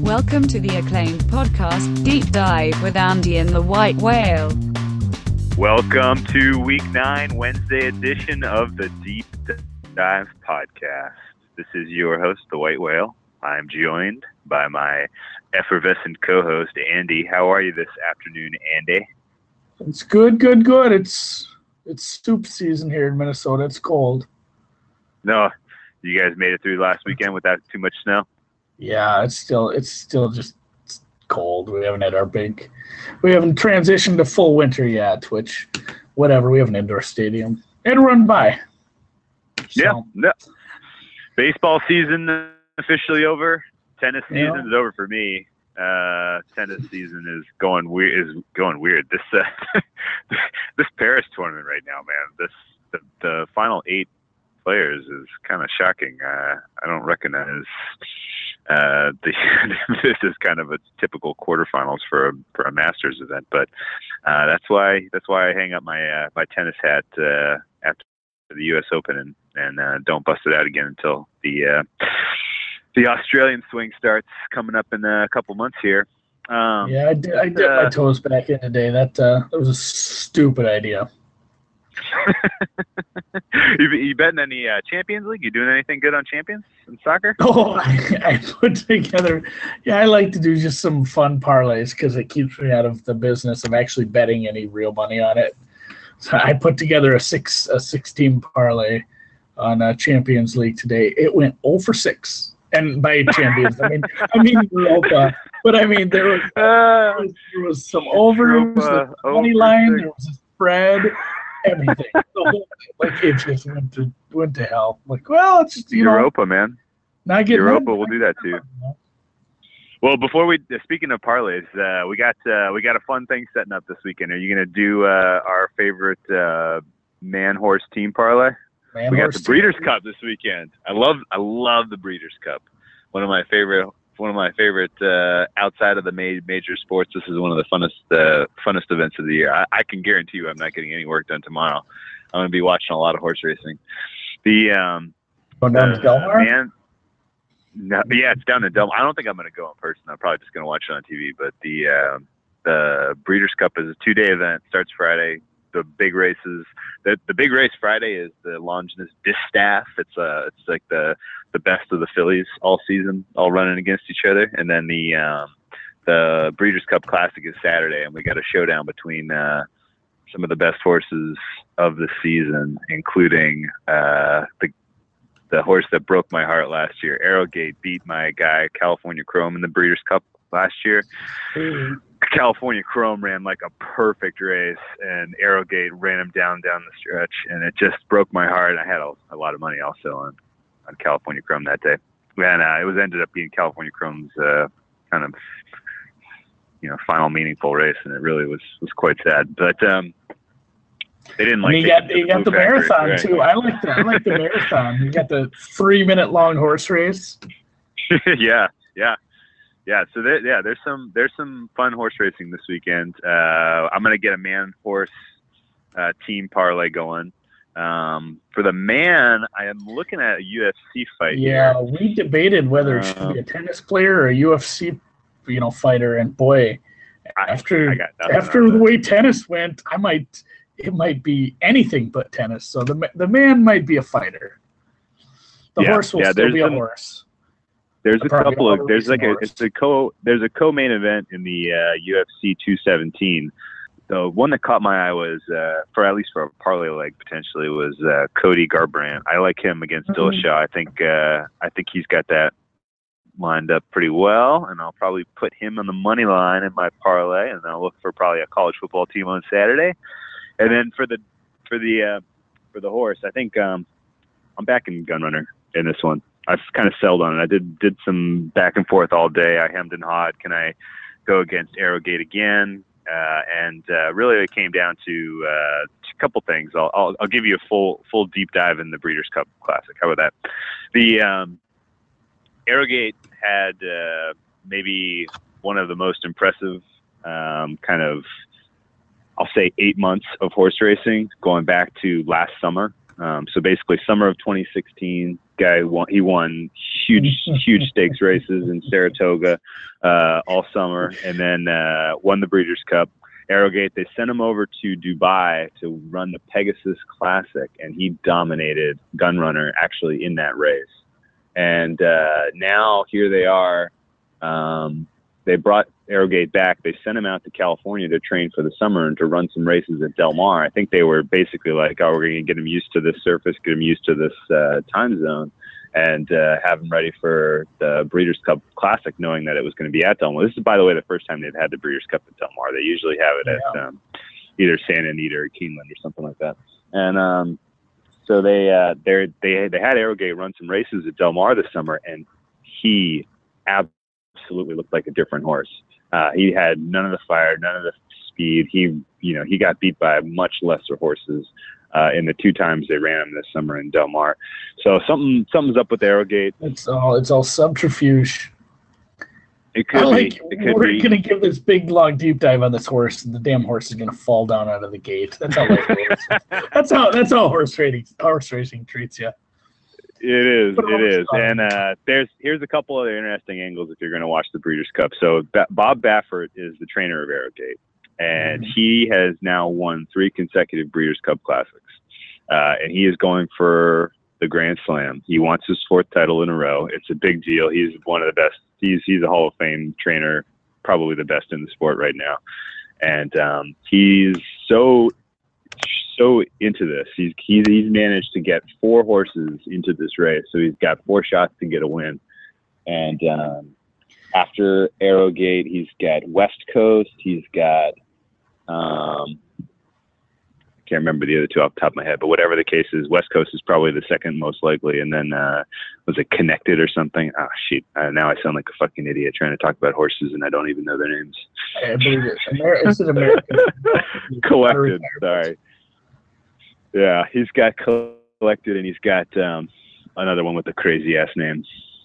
Welcome to the acclaimed podcast, Deep Dive with Andy and the White Whale. Welcome to Week 9, Wednesday edition of the Deep Dive podcast. This is your host, the White Whale. I'm joined by my effervescent co-host, Andy. How are you this afternoon, Andy? It's good. It's soup season here in Minnesota. It's cold. No, you guys made it through last weekend without too much snow? Yeah, it's still just cold. We haven't transitioned to full winter yet, which, whatever, we have an indoor stadium. It'll run by. So. Yeah. Baseball season officially over. Tennis season is over for me. Tennis season is going weird. This this Paris tournament right now, man. The final 8 players is kind of shocking. I don't recognize this is kind of a typical quarterfinals for a Masters event, but that's why I hang up my tennis hat after the U.S. Open and don't bust it out again until the Australian swing starts coming up in a couple months here. I dipped my toes back in today. That was a stupid idea. You betting any Champions League? You doing anything good on Champions in soccer? Oh, I put together. Yeah, I like to do just some fun parlays because it keeps me out of the business of actually betting any real money on it. So I put together a six team parlay on Champions League today. It went 0 for 6, and by Champions I mean Europa. But I mean there was some overs, the money line, there was a spread. Everything, it just went to hell. Like, well, it's just Europa, man. Not getting Europa will do that too. Well, before speaking of parlays, we got a fun thing setting up this weekend. Are you going to do our favorite man horse team parlay? We got the Breeders' Cup this weekend. I love the Breeders' Cup. One of my favorite outside of the major sports. This is one of the funnest events of the year. I can guarantee you I'm not getting any work done tomorrow. I'm going to be watching a lot of horse racing. Going down to Delmar? It's down in Delmar. I don't think I'm going to go in person. I'm probably just going to watch it on TV. But the Breeders' Cup is a 2-day event. Starts Friday. The big races. The big race Friday is the Longinus Distaff. It's like the best of the fillies all season, all running against each other. And then the Breeders' Cup Classic is Saturday, and we got a showdown between some of the best horses of the season, including the horse that broke my heart last year. Arrogate beat my guy California Chrome in the Breeders' Cup last year. California Chrome ran like a perfect race, and Arrogate ran him down the stretch, and it just broke my heart. I had a lot of money also on California Chrome that day, and it ended up being California Chrome's kind of final meaningful race, and it really was quite sad. But they didn't like. You got the marathon right? Too. I like the marathon. You got the 3-minute long horse race. Yeah. So there's some fun horse racing this weekend. I'm gonna get a man horse team parlay going. For the man, I am looking at a UFC fight. Yeah, here. We debated whether it should be a tennis player or a UFC, fighter. And boy, after the way tennis went, it might be anything but tennis. So the man might be a fighter. The horse will still be a horse. There's a couple of there's a co-main event in the UFC 217. The one that caught my eye was for a parlay leg potentially was Cody Garbrandt. I like him against Dillashaw. I think he's got that lined up pretty well, and I'll probably put him on the money line in my parlay, and I'll look for probably a college football team on Saturday. And then for the horse, I think I'm backing Gunrunner in this one. I've kind of settled on it. I did some back and forth all day. I hemmed and hawed. Can I go against Arrogate again? And really, it came down to a couple things. I'll give you a full deep dive in the Breeders' Cup Classic. How about that? The Arrogate had maybe one of the most impressive I'll say 8 months of horse racing going back to last summer. So basically, summer of 2016, he won huge stakes races in Saratoga all summer, and then won the Breeders' Cup. Arrogate, they sent him over to Dubai to run the Pegasus Classic, and he dominated Gunrunner actually in that race. And now here they are. They brought Arrogate back. They sent him out to California to train for the summer and to run some races at Del Mar. I think they were basically like, oh, we're going to get him used to this surface, get him used to this time zone, and have him ready for the Breeders' Cup Classic, knowing that it was going to be at Del Mar. This is, by the way, the first time they've had the Breeders' Cup at Del Mar. They usually have it at either Santa Anita or Keeneland or something like that. And so they had Arrogate run some races at Del Mar this summer, and he absolutely looked like a different horse. He had none of the fire, none of the speed. He got beat by much lesser horses in the 2 times they ran him this summer in Del Mar. So something's up with Arrogate. It's all subterfuge. It could be. We're gonna give this big long deep dive on this horse, and the damn horse is gonna fall down out of the gate. That's how that's how horse racing treats you. It is. And here's a couple other interesting angles if you're going to watch the Breeders' Cup. So Bob Baffert is the trainer of Arrogate, and he has now won 3 consecutive Breeders' Cup Classics. And he is going for the Grand Slam. He wants his 4th title in a row. It's a big deal. He's one of the best. He's a Hall of Fame trainer, probably the best in the sport right now. And he's so into this. He's managed to get 4 horses into this race, so he's got 4 shots to get a win. And after Arrogate, he's got West Coast. He's got I can't remember the other 2 off the top of my head, but whatever the case is, West Coast is probably the second most likely. And then was it Connected or something? Oh shit! Now I sound like a fucking idiot trying to talk about horses and I don't even know their names. I believe it. It's an American. Collected. Sorry. Yeah, he's got Collected, and he's got another one with a crazy ass name,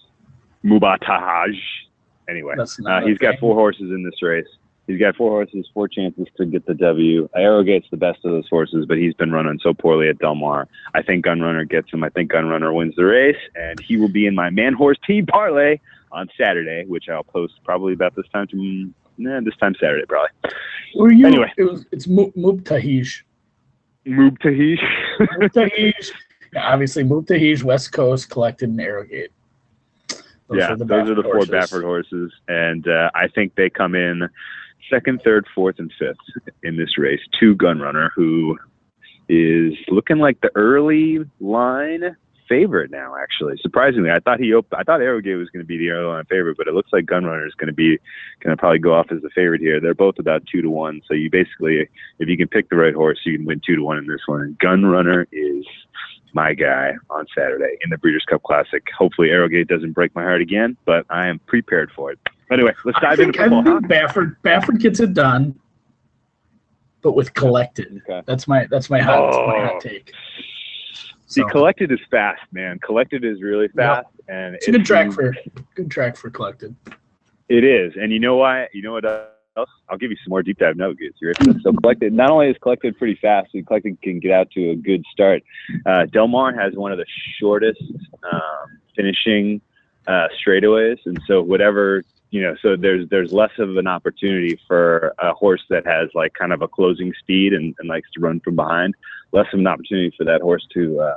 Mubatahaj. Anyway, he's got 4 horses in this race. He's got 4 horses, 4 chances to get the W. Arrogate's the best of those horses, but he's been running so poorly at Del Mar. I think Gunrunner gets him. I think Gunrunner wins the race, and he will be in my man horse team parlay on Saturday, which I'll post probably about this time Saturday probably. Anyway, it's Mubtahij. Mubtahij. Mubtahij. Yeah, obviously Mubtahij, West Coast, Collected, and Arrogate. Those are the 4 Baffert horses, and I think they come in 2nd, 3rd, 4th, and 5th in this race to Gunrunner, who is looking like the early line favorite now. Actually, surprisingly, I thought Arrogate was going to be the early line favorite, but it looks like Gunrunner is going to probably go off as the favorite here. They're both about 2 to 1, so you basically, if you can pick the right horse, you can win 2 to 1 in this one. And Gunrunner is my guy on Saturday in the Breeders' Cup Classic. Hopefully Arrogate doesn't break my heart again, but I am prepared for it. Anyway, let's dive into football. I think Baffert gets it done, but with Collected. Okay. That's my hot take. See, Collected is fast, man. Collected is really fast, and it's a good track for Collected. It is, and you know why? You know what else? I'll give you some more deep dive nuggets here. So Collected, not only is Collected pretty fast, Collected can get out to a good start. Del Mar has one of the shortest finishing straightaways, and so so there's less of an opportunity for a horse that has like kind of a closing speed and likes to run from behind. Less of an opportunity for that horse to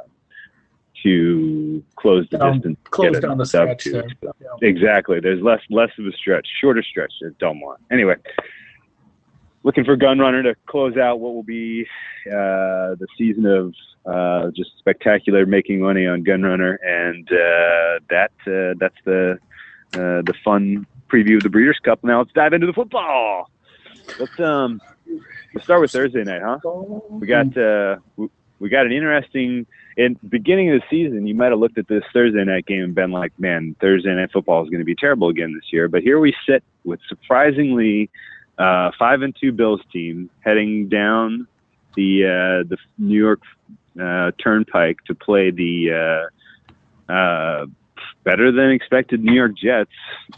close the distance, close down the stretch. Exactly. There's less of a stretch, shorter stretch at Del Mar. Anyway, looking for Gunrunner to close out what will be the season of just spectacular making money on Gunrunner, and that's the fun preview of the Breeders' Cup. Now let's dive into the football. Let's start with Thursday night, huh? We got an interesting. In the beginning of the season, you might have looked at this Thursday night game and been like, man, Thursday night football is going to be terrible again this year. But here we sit with surprisingly 5-2 Bills team heading down the New York Turnpike to play the better than expected New York Jets.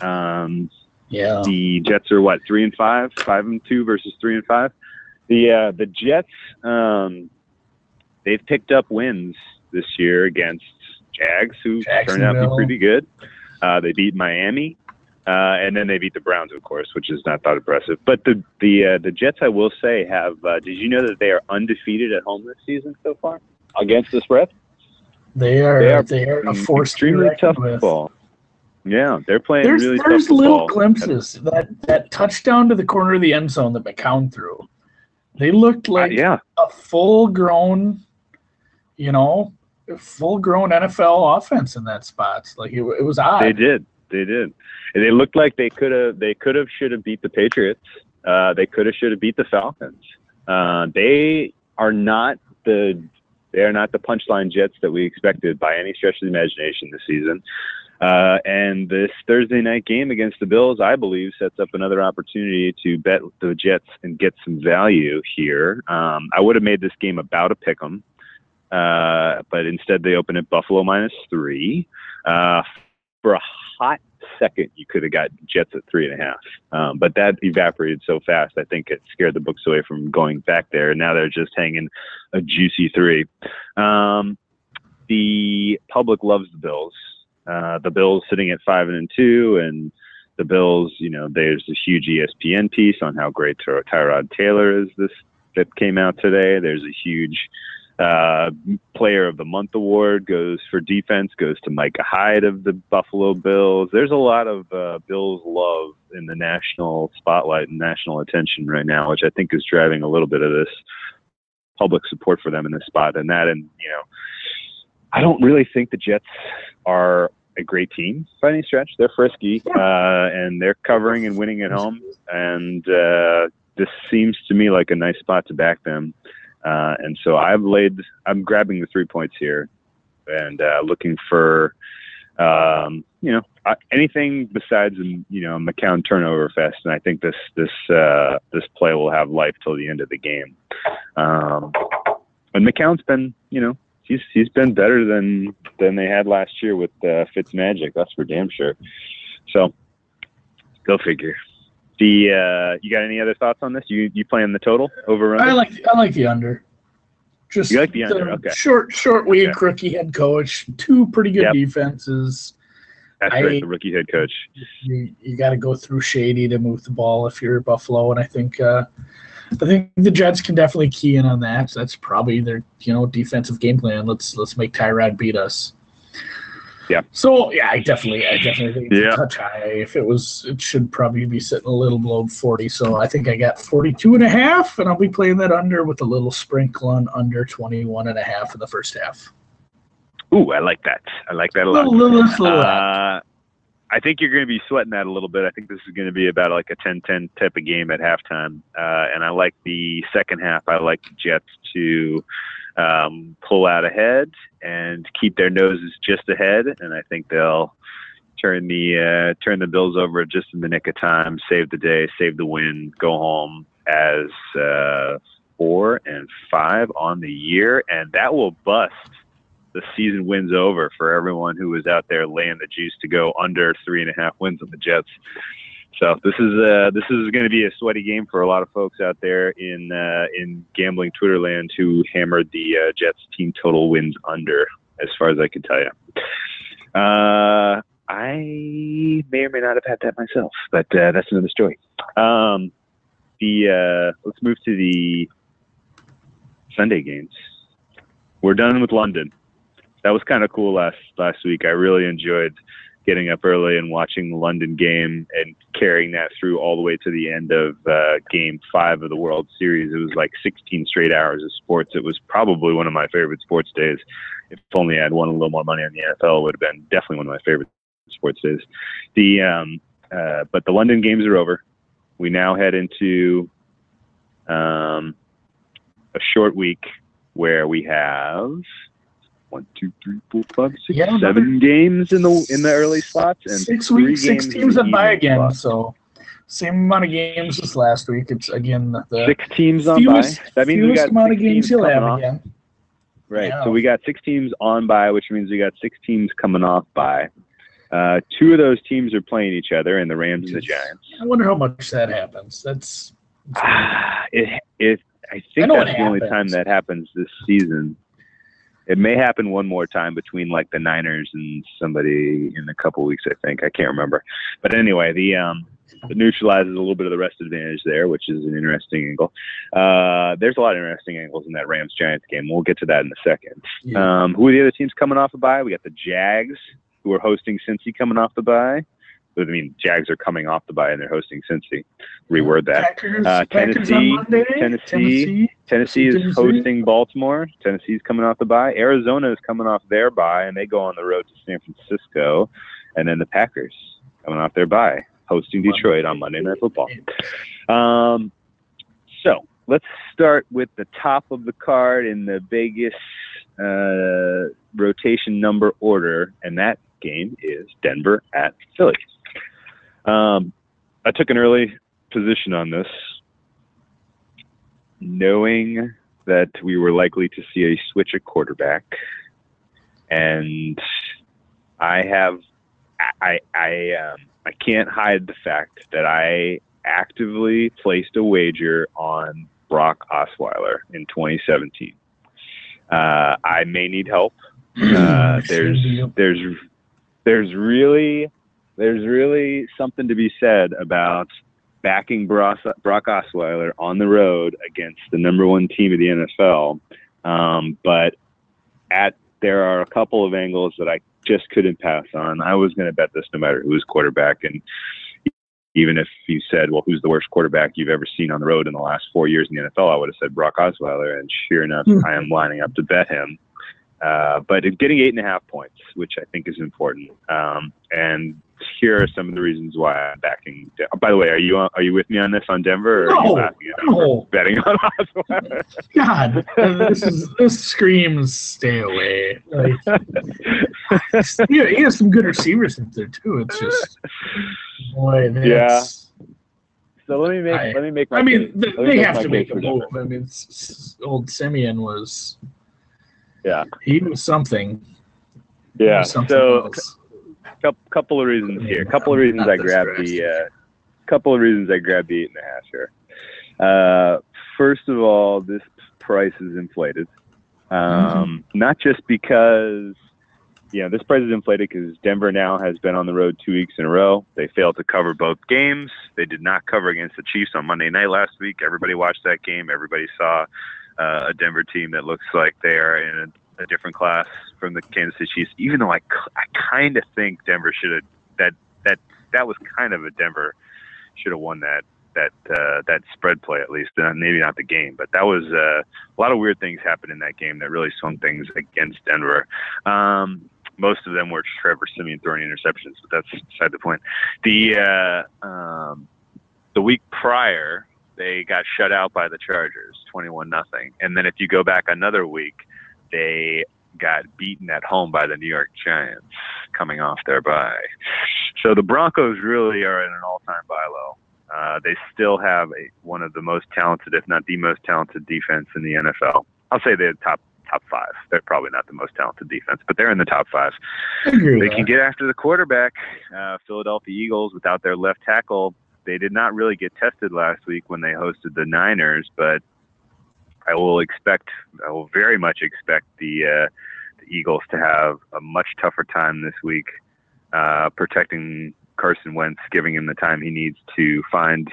The Jets are what, 3-5, 5-2 versus 3-5. The Jets, they've picked up wins this year against Jags, who turned out to be pretty good. They beat Miami, and then they beat the Browns, of course, which is not that impressive. But the Jets, I will say, have. Did you know that they are undefeated at home this season so far against the spread? They are a force extremely tough football. Yeah, they're playing really tough football. There's little glimpses. That touchdown to the corner of the end zone that McCown threw. They looked like a full-grown, full-grown NFL offense in that spot. Like it was odd. They did. And they looked like they should have beat the Patriots. They should have beat the Falcons. They are not the punchline Jets that we expected by any stretch of the imagination this season. And this Thursday night game against the Bills, I believe, sets up another opportunity to bet the Jets and get some value here. I would have made this game about a pick'em, but instead they open at Buffalo -3. For a hot second, you could have got Jets at 3.5, but that evaporated so fast. I think it scared the books away from going back there. And now they're just hanging a juicy 3. The public loves the Bills. The Bills sitting at 5-2, and the Bills, there's this huge ESPN piece on how great Tyrod Taylor is. That came out today. There's a huge Player of the Month award goes to Micah Hyde of the Buffalo Bills. There's a lot of Bills love in the national spotlight and national attention right now, which I think is driving a little bit of this public support for them in this spot. And I don't really think the Jets are a great team by any stretch. They're frisky, and they're covering and winning at home. And this seems to me like a nice spot to back them. And so I'm grabbing the 3 points here and looking for, anything besides, McCown turnover fest. And I think this play will have life till the end of the game. And McCown's been, he's been better than they had last year with Fitzmagic. That's for damn sure. So go figure. You got any other thoughts on this? You playing the total over? I like the under. Just you like the under? Okay. Short week, rookie head coach, 2 pretty good defenses. That's right, the rookie head coach. You got to go through Shady to move the ball if you're Buffalo, and I think the Jets can definitely key in on that. So that's probably their defensive game plan. Let's make Tyrod beat us. Yeah. So I definitely think it's a touch high. It should probably be sitting a little below 40. So I think I got 42.5, and I'll be playing that under with a little sprinkle on under 21.5 in the first half. Ooh, I like that. I like that a lot. I think you're going to be sweating that a little bit. I think this is going to be about like a 10-10 type of game at halftime. And I like the second half. I like the Jets to pull out ahead and keep their noses just ahead. And I think they'll turn the Bills over just in the nick of time, save the day, save the win, go home as 4-5 on the year. And that will bust the season wins over for everyone who was out there laying the juice to go under 3.5 wins on the Jets. So this is going to be a sweaty game for a lot of folks out there in gambling Twitter land who hammered the Jets team total wins under, as far as I can tell you. I may or may not have had that myself, but that's another story. Let's move to the Sunday games. We're done with London. That was kind of cool last week. I really enjoyed getting up early and watching the London game and carrying that through all the way to the end of Game 5 of the World Series. It was like 16 straight hours of sports. It was probably one of my favorite sports days. If only I'd won a little more money on the NFL, it would have been definitely one of my favorite sports days. But the London games are over. We now head into a short week where we have 1, 2, 3, 4, 5, 6, 7 games in the early slots, and 6 weeks, 6 teams on bye again. Slots. So same amount of games as last week. It's again the 6 teams on bye. That means we got amount 6 of games you'll have again. Right. Yeah. So we got 6 teams on bye, which means we got 6 teams coming off bye. 2 of those teams are playing each other, and the Rams and the Giants. I wonder how much that happens. I think that's the only time that happens this season. It may happen one more time between like the Niners and somebody in a couple weeks, I think. I can't remember. But anyway, it neutralizes a little bit of the rest advantage there, which is an interesting angle. There's a lot of interesting angles in that Rams-Giants game. We'll get to that in a second. Yeah. Who are the other teams coming off the bye? We got the Jags, who are hosting Cincy coming off the bye. I mean, Jags are coming off the bye and they're hosting Cincy. Reword that. Packers on Monday. Tennessee is hosting Baltimore. Tennessee's coming off the bye. Arizona is coming off their bye, and they go on the road to San Francisco. And then the Packers coming off their bye, hosting Detroit on Monday Night Football. So let's start with the top of the card in the Vegas rotation number order, and that game is Denver at Philly. I took an early position on this, knowing that we were likely to see a switch at quarterback, and I can't hide the fact that I actively placed a wager on Brock Osweiler in 2017. I may need help. There's really something to be said about backing Brock Osweiler on the road against the number one team of the NFL. But there are a couple of angles that I just couldn't pass on. I was going to bet this no matter who was quarterback. And even if you said, well, who's the worst quarterback you've ever seen on the road in the last 4 years in the NFL, I would have said Brock Osweiler. And sure enough, I am lining up to bet him. But getting 8.5 points, which I think is important. And here are some of the reasons why I'm backing. By the way, are you with me on this on Denver? Or are you laughing at betting on Osweiler? God, this screams stay away. Like, he has some good receivers in there too. It's just boy. Yeah. So let me make. I mean, they have to make a move. I mean, old Simeon was. Yeah, he was something. Yeah. So, couple of reasons here. Couple of reasons I grabbed the 8.5 here. First of all, this price is inflated. Not just because, this price is inflated because Denver now has been on the road 2 weeks in a row. They failed to cover both games. They did not cover against the Chiefs on Monday night last week. Everybody watched that game. Everybody saw a Denver team that looks like they are in a different class from the Kansas City Chiefs, even though I kind of think Denver should have that was kind of a Denver should have won that spread play at least, maybe not the game, but that was a lot of weird things happened in that game that really swung things against Denver. Most of them were Trevor Siemian throwing interceptions, but that's beside the point. The week prior, they got shut out by the Chargers, 21-0. And then if you go back another week, they got beaten at home by the New York Giants coming off their bye. So the Broncos really are at an all-time buy low. They still have one of the most talented, if not the most talented defense in the NFL. I'll say they're top five. They're probably not the most talented defense, but they're in the top five. They can get after the quarterback. Philadelphia Eagles, without their left tackle, they did not really get tested last week when they hosted the Niners, but I will very much expect the Eagles to have a much tougher time this week protecting Carson Wentz, giving him the time he needs to find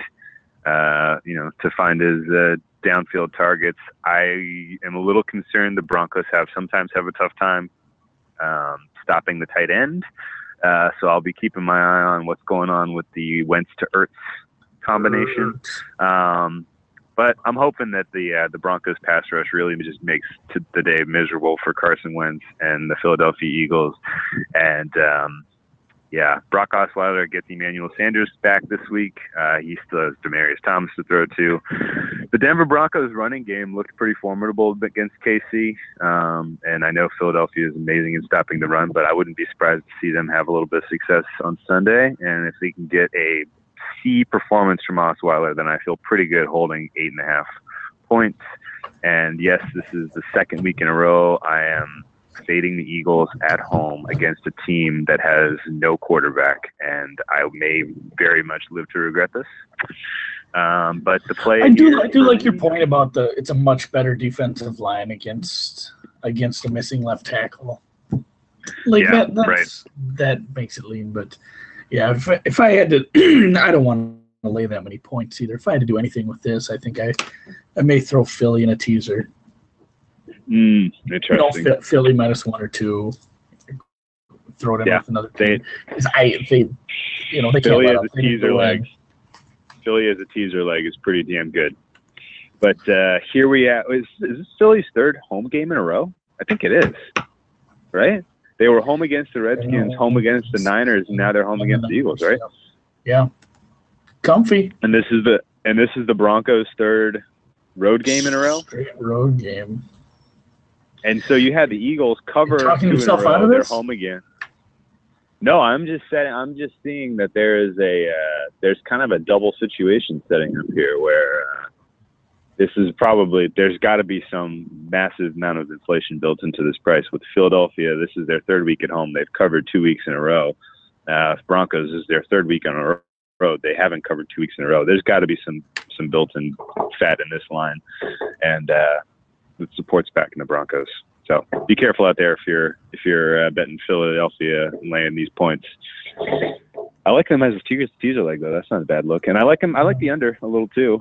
his downfield targets. I am a little concerned the Broncos sometimes have a tough time stopping the tight end. So I'll be keeping my eye on what's going on with the Wentz to Ertz combination. But I'm hoping that the Broncos pass rush really just makes the day miserable for Carson Wentz and the Philadelphia Eagles. And Brock Osweiler gets Emmanuel Sanders back this week. He still has Demaryius Thomas to throw to. The Denver Broncos running game looked pretty formidable against KC. And I know Philadelphia is amazing in stopping the run, but I wouldn't be surprised to see them have a little bit of success on Sunday. And if they can get a key performance from Osweiler, then I feel pretty good holding 8.5 points. And yes, this is the second week in a row I am fading the Eagles at home against a team that has no quarterback, and I may very much live to regret this. But the play, I do like your point about it's a much better defensive line against against a missing left tackle. Like that makes it lean. But yeah, if I had to, I don't want to lay that many points either. If I had to do anything with this, I think I may throw Philly in a teaser. Interesting. Philly -1 or 2. Throw it in with another team. They Philly as a teaser leg. Philly as a teaser leg is pretty damn good. But here we are. Is this Philly's third home game in a row? I think it is. Right? They were home against the Redskins, home against the Niners, and now they're home against the Eagles, right? Yeah. Comfy. And this is the Broncos' third road game in a row. Straight road game. And so you had the Eagles cover 2 in a row. They're home again. No, I'm just seeing that there's kind of a double situation setting up here where this is probably, there's got to be some massive amount of inflation built into this price. With Philadelphia, this is their third week at home. They've covered 2 weeks in a row. Broncos is their third week on a road. They haven't covered 2 weeks in a row. There's got to be some built-in fat in this line, and it supports back in the Broncos. So be careful out there if you're betting Philadelphia and laying these points. I like them as a teaser leg though. That's not a bad look, and I like them. I like the under a little too.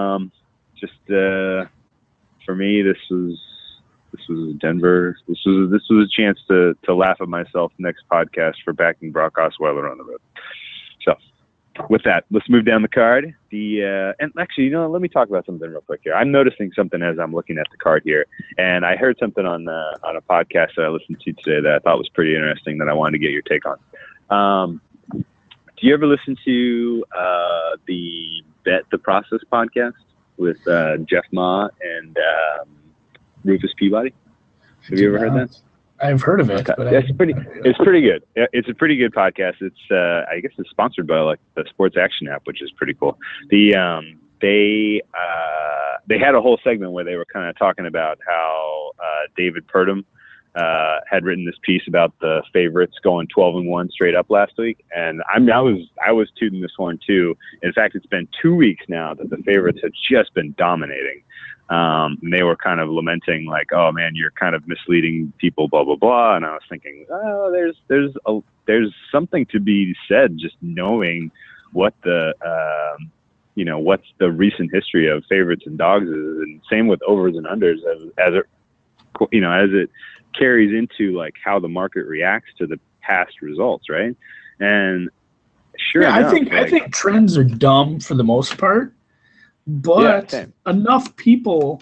For me, this was Denver. This was a chance to laugh at myself next podcast for backing Brock Osweiler on the road. So with that, let's move down the card. And actually, let me talk about something real quick here. I'm noticing something as I'm looking at the card here, and I heard something on a podcast that I listened to today that I thought was pretty interesting that I wanted to get your take on. Do you ever listen to the Bet the Process podcast with Jeff Ma and Rufus Peabody? Have you ever heard that? I've heard of it. Okay. But it's pretty good. It's a pretty good podcast. It's I guess it's sponsored by like the Sports Action app, which is pretty cool. They had a whole segment where they were kind of talking about how David Purdom had written this piece about the favorites going 12-1 straight up last week, and I was tooting this horn too. In fact, it's been 2 weeks now that the favorites have just been dominating. And they were kind of lamenting like, "Oh man, you're kind of misleading people," blah blah blah. And I was thinking, oh, there's something to be said just knowing what the what's the recent history of favorites and dogs is, and same with overs and unders as it carries into like how the market reacts to the past results, right? And sure enough, I think trends are dumb for the most part. But enough people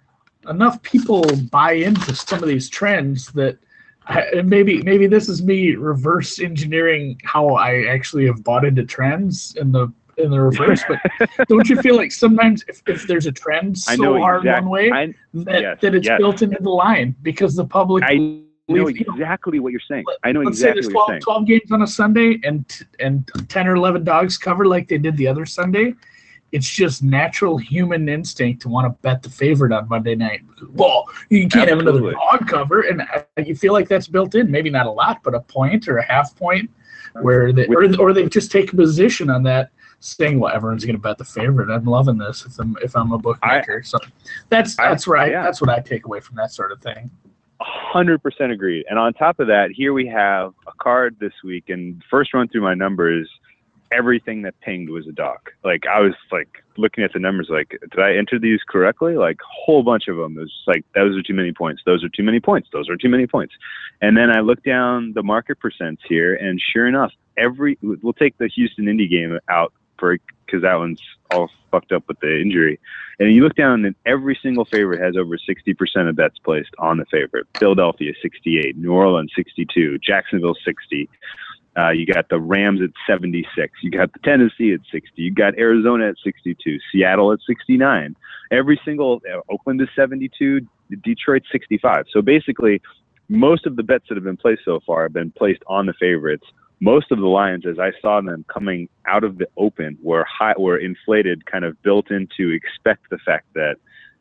buy into some of these trends that maybe this is me reverse engineering how I actually have bought into trends in the reverse. But don't you feel like sometimes if there's a trend so hard one way that it's built into the line because the public? I know exactly what you're saying. I know exactly what you're saying. 12 games on a Sunday and 10 or 11 dogs cover like they did the other Sunday. It's just natural human instinct to want to bet the favorite on Monday night. Well, you can't have another dog cover, and you feel like that's built in. Maybe not a lot, but a point or a half point, where they just take a position on that, saying, "Well, everyone's going to bet the favorite." I'm loving this if I'm a bookmaker. So that's what I take away from that sort of thing. 100% agreed. And on top of that, here we have a card this week, and first run through my numbers. Everything that pinged was a dog. Like I was like looking at the numbers, like, did I enter these correctly? Like a whole bunch of them. It was like, those are too many points. Those are too many points. Those are too many points. And then I looked down the market percents here, and sure enough, we'll take the Houston Indy game out because that one's all fucked up with the injury. And you look down, and every single favorite has over 60% of bets placed on the favorite. Philadelphia 68, New Orleans 62, Jacksonville 60. You got the Rams at 76. You got the Tennessee at 60. You got Arizona at 62. Seattle at 69. Every single Oakland is 72. Detroit 65. So basically, most of the bets that have been placed so far have been placed on the favorites. Most of the lines, as I saw them coming out of the open, were inflated, kind of built in to expect the fact that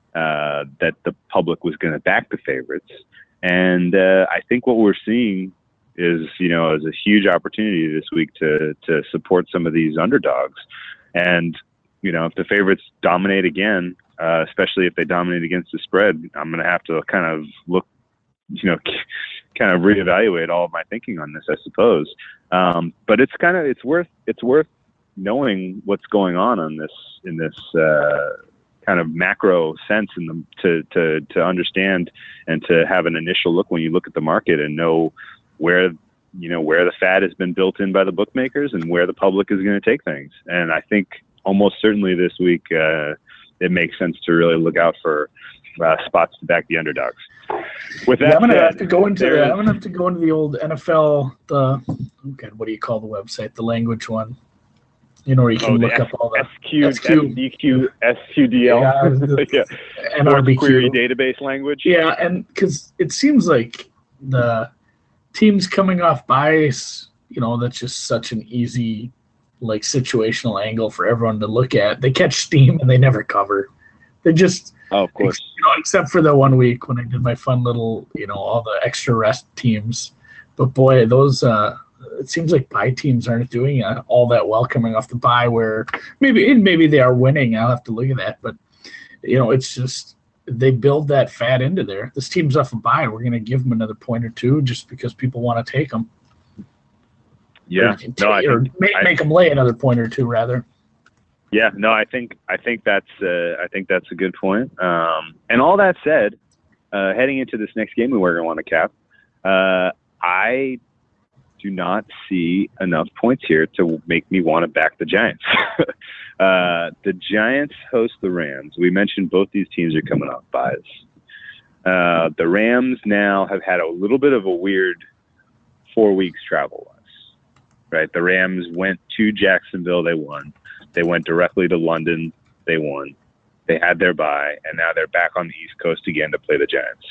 the public was going to back the favorites. And I think what we're seeing is a huge opportunity this week to support some of these underdogs. And, if the favorites dominate again, especially if they dominate against the spread, I'm going to have to kind of look kind of reevaluate all of my thinking on this, I suppose. But it's worth knowing what's going on in this kind of macro sense, to understand and to have an initial look when you look at the market and know where the fat has been built in by the bookmakers and where the public is going to take things. And I think almost certainly this week it makes sense to really look out for spots to back the underdogs. With that, I'm gonna have to go into the old NFL. What do you call the website? The language one. Where you can look up all the SQDL, NRBQ query database language. Yeah, and because it seems like the teams coming off buys, that's just such an easy, situational angle for everyone to look at. They catch steam and they never cover. They just, of course, except for the 1 week when I did my fun little, all the extra rest teams. But boy, those, it seems like buy teams aren't doing all that well coming off the buy, where maybe they are winning. I'll have to look at that. But, it's just, they build that fat into there. This team's off a buy. We're going to give them another point or two just because people want to take them. Yeah. Make them lay another point or two, rather. Yeah. No, I think that's a good point. And all that said, heading into this next game we're going to want to cap, I do not see enough points here to make me want to back the Giants. The Giants host the Rams. We mentioned both these teams are coming off buys. The Rams now have had a little bit of a weird 4 weeks travel-wise, right? The Rams went to Jacksonville. They won. They went directly to London. They won. They had their bye, and now they're back on the East Coast again to play the Giants.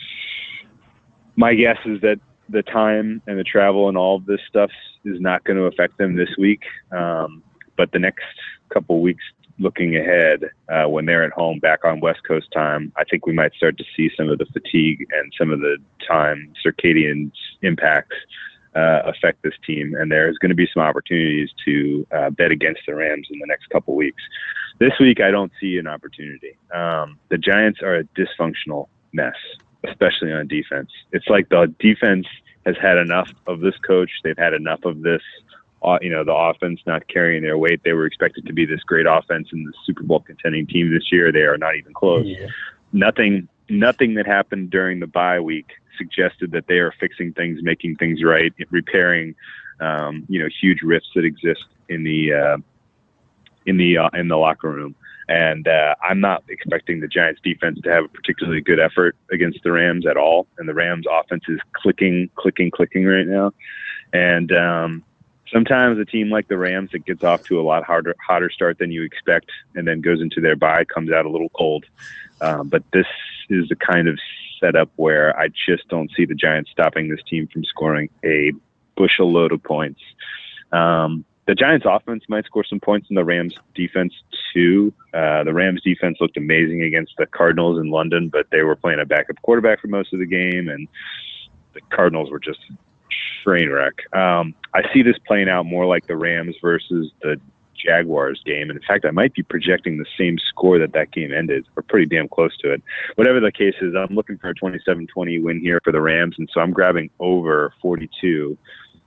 My guess is that the time and the travel and all of this stuff is not going to affect them this week. But the next couple weeks looking ahead, when they're at home back on West Coast time, I think we might start to see some of the fatigue and some of the time circadian impacts affect this team. And there's going to be some opportunities to bet against the Rams in the next couple weeks. This week, I don't see an opportunity. The Giants are a dysfunctional mess, especially on defense. It's like the defense has had enough of this coach. They've had enough of this, the offense not carrying their weight. They were expected to be this great offense and the Super Bowl contending team this year. They are not even close. Yeah. Nothing that happened during the bye week suggested that they are fixing things, making things right, repairing, huge rifts that exist in the locker room. And I'm not expecting the Giants defense to have a particularly good effort against the Rams at all. And the Rams offense is clicking right now. And sometimes a team like the Rams that gets off to a lot hotter start than you expect and then goes into their bye comes out a little cold. But this is the kind of setup where I just don't see the Giants stopping this team from scoring a bushel load of points. The Giants offense might score some points in the Rams defense too. The Rams defense looked amazing against the Cardinals in London, but they were playing a backup quarterback for most of the game, and the Cardinals were just train wreck. I see this playing out more like the Rams versus the Jaguars game. And in fact, I might be projecting the same score that game ended, or pretty damn close to it. Whatever the case is, I'm looking for a 27-20 win here for the Rams, and so I'm grabbing over 42.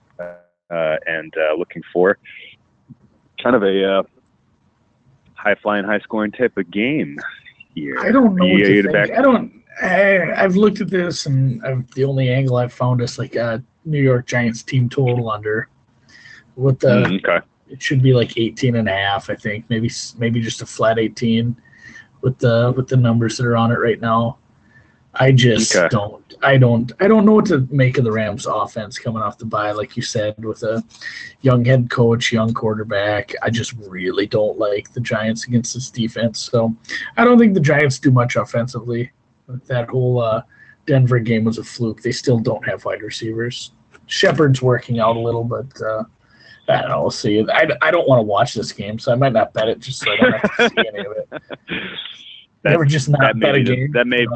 And looking for kind of a high-flying, high-scoring type of game here. I don't know what to think. I've looked at this, and the only angle I've found is like a New York Giants team total under. With the it should be like 18.5, I think. Maybe just a flat 18 with the numbers that are on it right now. I just don't know what to make of the Rams offense coming off the bye, like you said, with a young head coach, young quarterback. I just really don't like the Giants against this defense. So I don't think the Giants do much offensively. That whole Denver game was a fluke. They still don't have wide receivers. Shepard's working out a little, but I don't know. We'll see. I don't want to watch this game, so I might not bet it just so I don't have to see any of it. Never just not bet a game.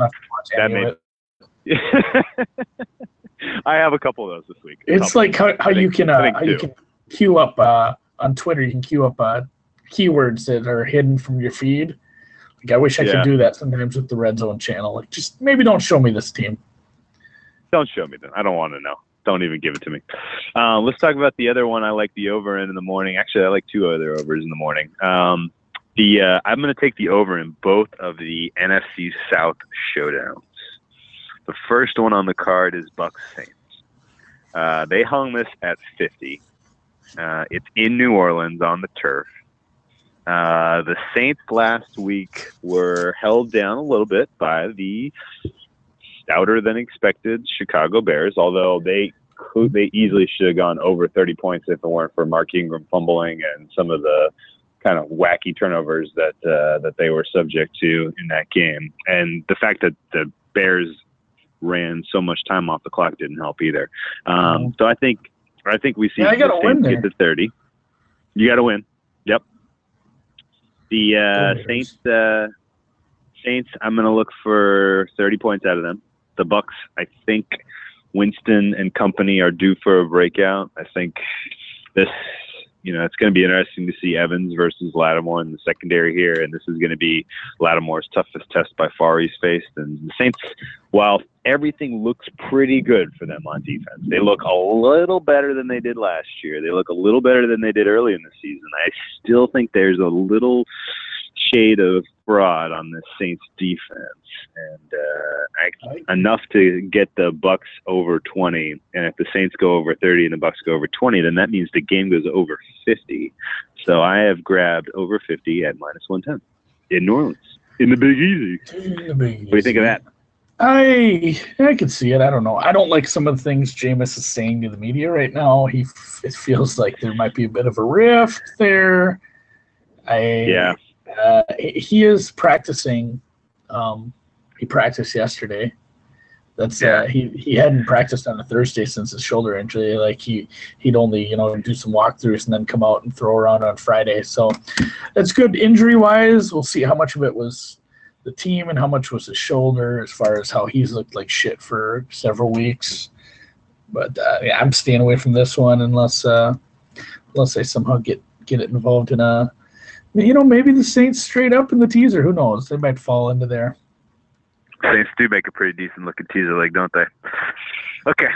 I have a couple of those this week. It's like how you can queue up on Twitter. You can queue up keywords that are hidden from your feed. Like I wish I could do that sometimes with the Red Zone channel. Like just maybe don't show me this team. Don't show me then. I don't want to know. Don't even give it to me. Let's talk about the other one. I like the over in the morning. Actually, I like two other overs in the morning. I'm going to take the over in both of the NFC South showdowns. The first one on the card is Bucs Saints. They hung this at 50. It's in New Orleans on the turf. The Saints last week were held down a little bit by the stouter than expected Chicago Bears, although they easily should have gone over 30 points if it weren't for Mark Ingram fumbling and some of the kind of wacky turnovers that they were subject to in that game. And the fact that the Bears ran so much time off the clock didn't help either. So I think we see the Saints get to 30. You got to win. Yep. The Saints, I'm going to look for 30 points out of them. The Bucs, I think Winston and company are due for a breakout. I think this, it's going to be interesting to see Evans versus Lattimore in the secondary here, and this is going to be Lattimore's toughest test by far he's faced. And the Saints, while everything looks pretty good for them on defense, they look a little better than they did last year. They look a little better than they did early in the season. I still think there's a little shade of fraud on the Saints defense, and enough to get the Bucs over 20. And if the Saints go over 30 and the Bucs go over 20, then that means the game goes over 50. So I have grabbed over 50 at -110 in New Orleans in the Big Easy. What do you think of that? I can see it. I don't know. I don't like some of the things Jameis is saying to the media right now. It feels like there might be a bit of a rift there. He is practicing. He practiced yesterday. He hadn't practiced on a Thursday since his shoulder injury. Like he'd only do some walkthroughs and then come out and throw around on Friday. So that's good injury wise. We'll see how much of it was the team and how much was his shoulder, as far as how he's looked like shit for several weeks. But I'm staying away from this one unless they somehow get it involved in a. Maybe the Saints straight up in the teaser. Who knows? They might fall into there. Saints do make a pretty decent looking teaser leg, don't they? Okay.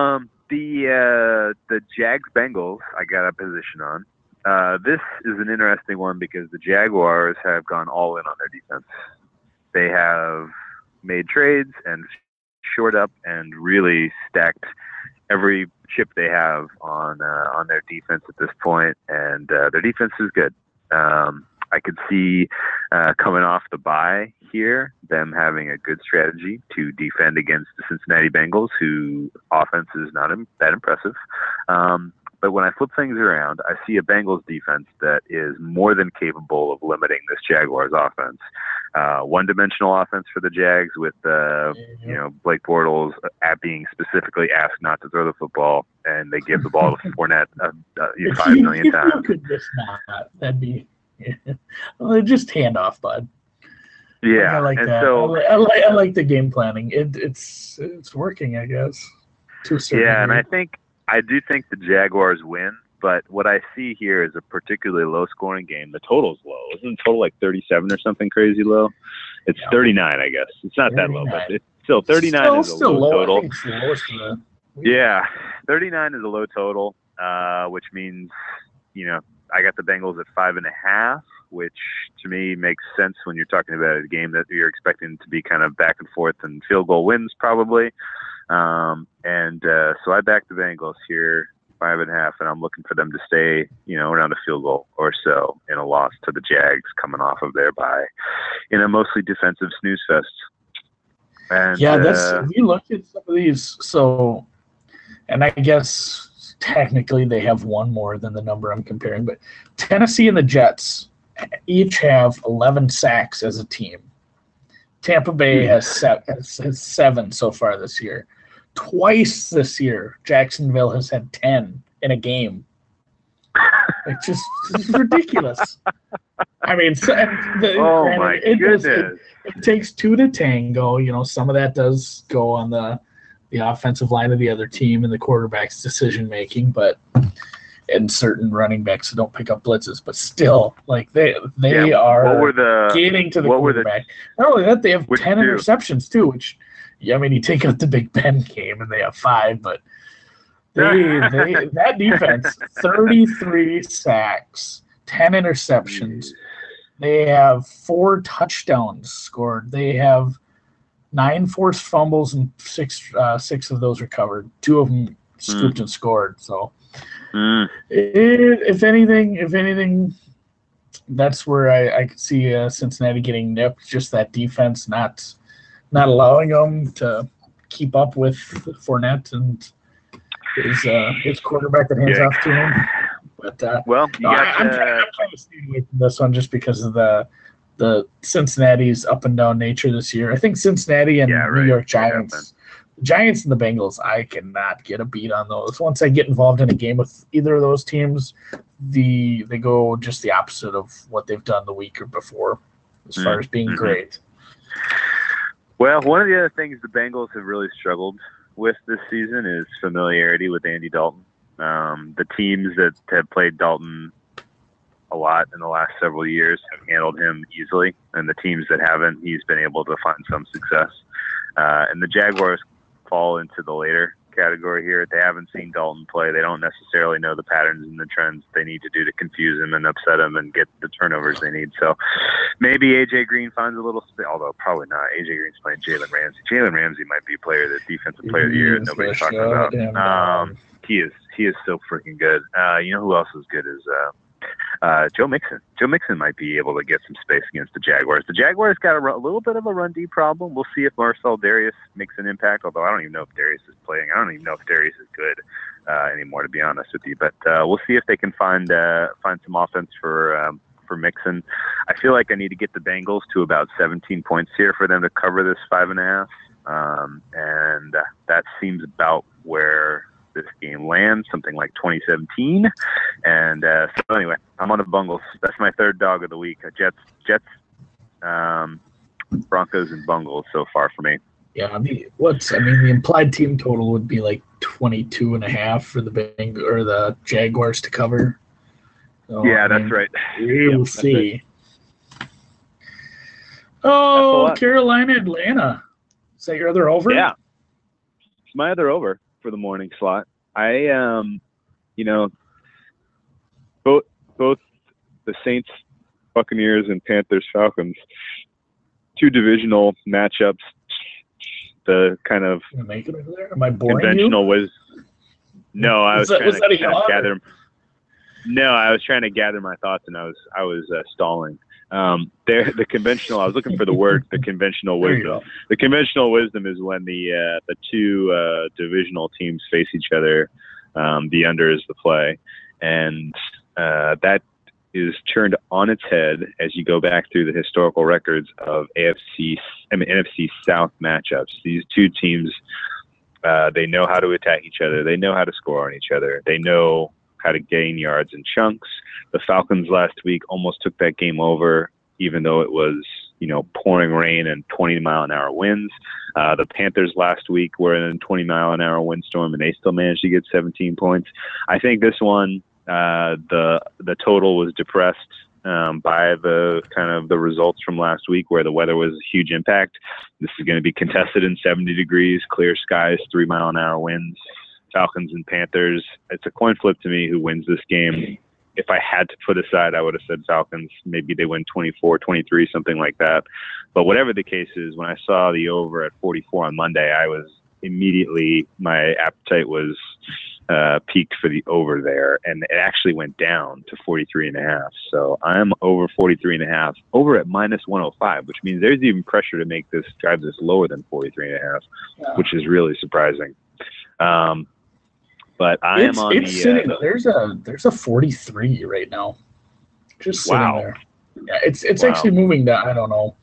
The Jags Bengals I got a position on. This is an interesting one because the Jaguars have gone all in on their defense. They have made trades and shored up and really stacked every chip they have on their defense at this point, and their defense is good. I could see coming off the bye here, them having a good strategy to defend against the Cincinnati Bengals, whose offense is not that impressive. But when I flip things around, I see a Bengals defense that is more than capable of limiting this Jaguars offense. One-dimensional offense for the Jags with Blake Bortles being specifically asked not to throw the football, and they give the ball to Fournette 5 million times. You could just not. That'd be just hand off, bud. Yeah, I like and that. So I like the game planning. It's working, I guess. And I do think the Jaguars win, but what I see here is a particularly low-scoring game. The total's low. Isn't the total like 37 or something crazy low? It's 39, I guess. It's not 39. That low, but it's still 39 is a low total. I think it's the Yeah, 39 is a low total, which means, I got the Bengals at 5.5, which to me makes sense when you're talking about a game that you're expecting to be kind of back and forth and field goal wins probably. So I backed the Bengals here, 5.5, and I'm looking for them to stay, around a field goal or so in a loss to the Jags coming off of their bye in a mostly defensive snooze fest. And, if you look at some of these, and I guess technically they have one more than the number I'm comparing, but Tennessee and the Jets each have 11 sacks as a team. Tampa Bay has 7 so far this year. Twice this year, Jacksonville has had 10 in a game. It's just ridiculous. I mean, my goodness. It takes two to tango. Some of that does go on the offensive line of the other team and the quarterback's decision making, and certain running backs who don't pick up blitzes, but still, like they are getting to the quarterback. Not only that, they have 10 interceptions too, which I mean, you take out the Big Ben game and they have 5, but that defense, 33 sacks, 10 interceptions. They have 4 touchdowns scored. They have 9 forced fumbles and 6 of those recovered. 2 of them scooped and scored. So, if anything, that's where I could see Cincinnati getting nipped. Just that defense not allowing them to keep up with Fournette and his quarterback that hands off to him. But I'm trying to stay away from this one just because of the Cincinnati's up and down nature this year. I think Cincinnati and New York Giants, the Giants and the Bengals, I cannot get a beat on those. Once I get involved in a game with either of those teams, they go just the opposite of what they've done the week or before as far as being great. Well, one of the other things the Bengals have really struggled with this season is familiarity with Andy Dalton. The teams that have played Dalton a lot in the last several years have handled him easily, and the teams that haven't, he's been able to find some success. And the Jaguars fall into the later category here. They haven't seen Dalton play. They don't necessarily know the patterns and the trends they need to do to confuse him and upset him and get the turnovers they need. So maybe A.J. Green finds a little space, although probably not. A.J. Green's playing Jalen Ramsey. Jalen Ramsey might be defensive player of the year that nobody's talking about. He is so freaking good. You know who else is good is Joe Mixon. Joe Mixon might be able to get some space against the Jaguars. The Jaguars got a little bit of a run D problem. We'll see if Marcel Darius makes an impact, although I don't even know if Darius is playing. I don't even know if Darius is good anymore, to be honest with you. But we'll see if they can find some offense for Mixon. I feel like I need to get the Bengals to about 17 points here for them to cover this 5.5. And that seems about where this game lands, something like 2017. And so anyway, I'm on the Bungles. That's my third dog of the week. Jets, Broncos, and Bungles so far for me. Yeah, the implied team total would be like 22.5 for the Jaguars to cover. So, yeah, that's right. We'll see. Right. Oh, Carolina, Atlanta. Is that your other over? Yeah, it's my other over for the morning slot. I both the Saints, Buccaneers, and Panthers, Falcons, 2 divisional matchups. The kind of conventional was no. I was trying to gather. No, I was trying to gather my thoughts, and I was stalling. The conventional. I was looking for the word. The conventional wisdom. The conventional wisdom is when the 2 divisional teams face each other. The under is the play, and that is turned on its head as you go back through the historical records of NFC South matchups. These 2 teams, they know how to attack each other. They know how to score on each other. They know how to gain yards in chunks. The Falcons last week almost took that game over, even though it was, pouring rain and 20-mile-an-hour winds. The Panthers last week were in a 20-mile-an-hour windstorm, and they still managed to get 17 points. I think this one, the total was depressed by the kind of the results from last week, where the weather was a huge impact. This is going to be contested in 70 degrees, clear skies, 3-mile-an-hour winds. Falcons and Panthers. It's a coin flip to me who wins this game. If I had to put aside, I would have said Falcons. Maybe they win 24-23, something like that. But whatever the case is, when I saw the over at 44 on Monday, I was immediately, my appetite was peaked for the over there, and it actually went down to 43.5. So I'm over 43.5, over at -105, which means there's even pressure to make this drive this lower than 43.5, which is really surprising. But I am on the. There's a 43 right now. Just sitting there. Yeah, it's actually moving down. I don't know.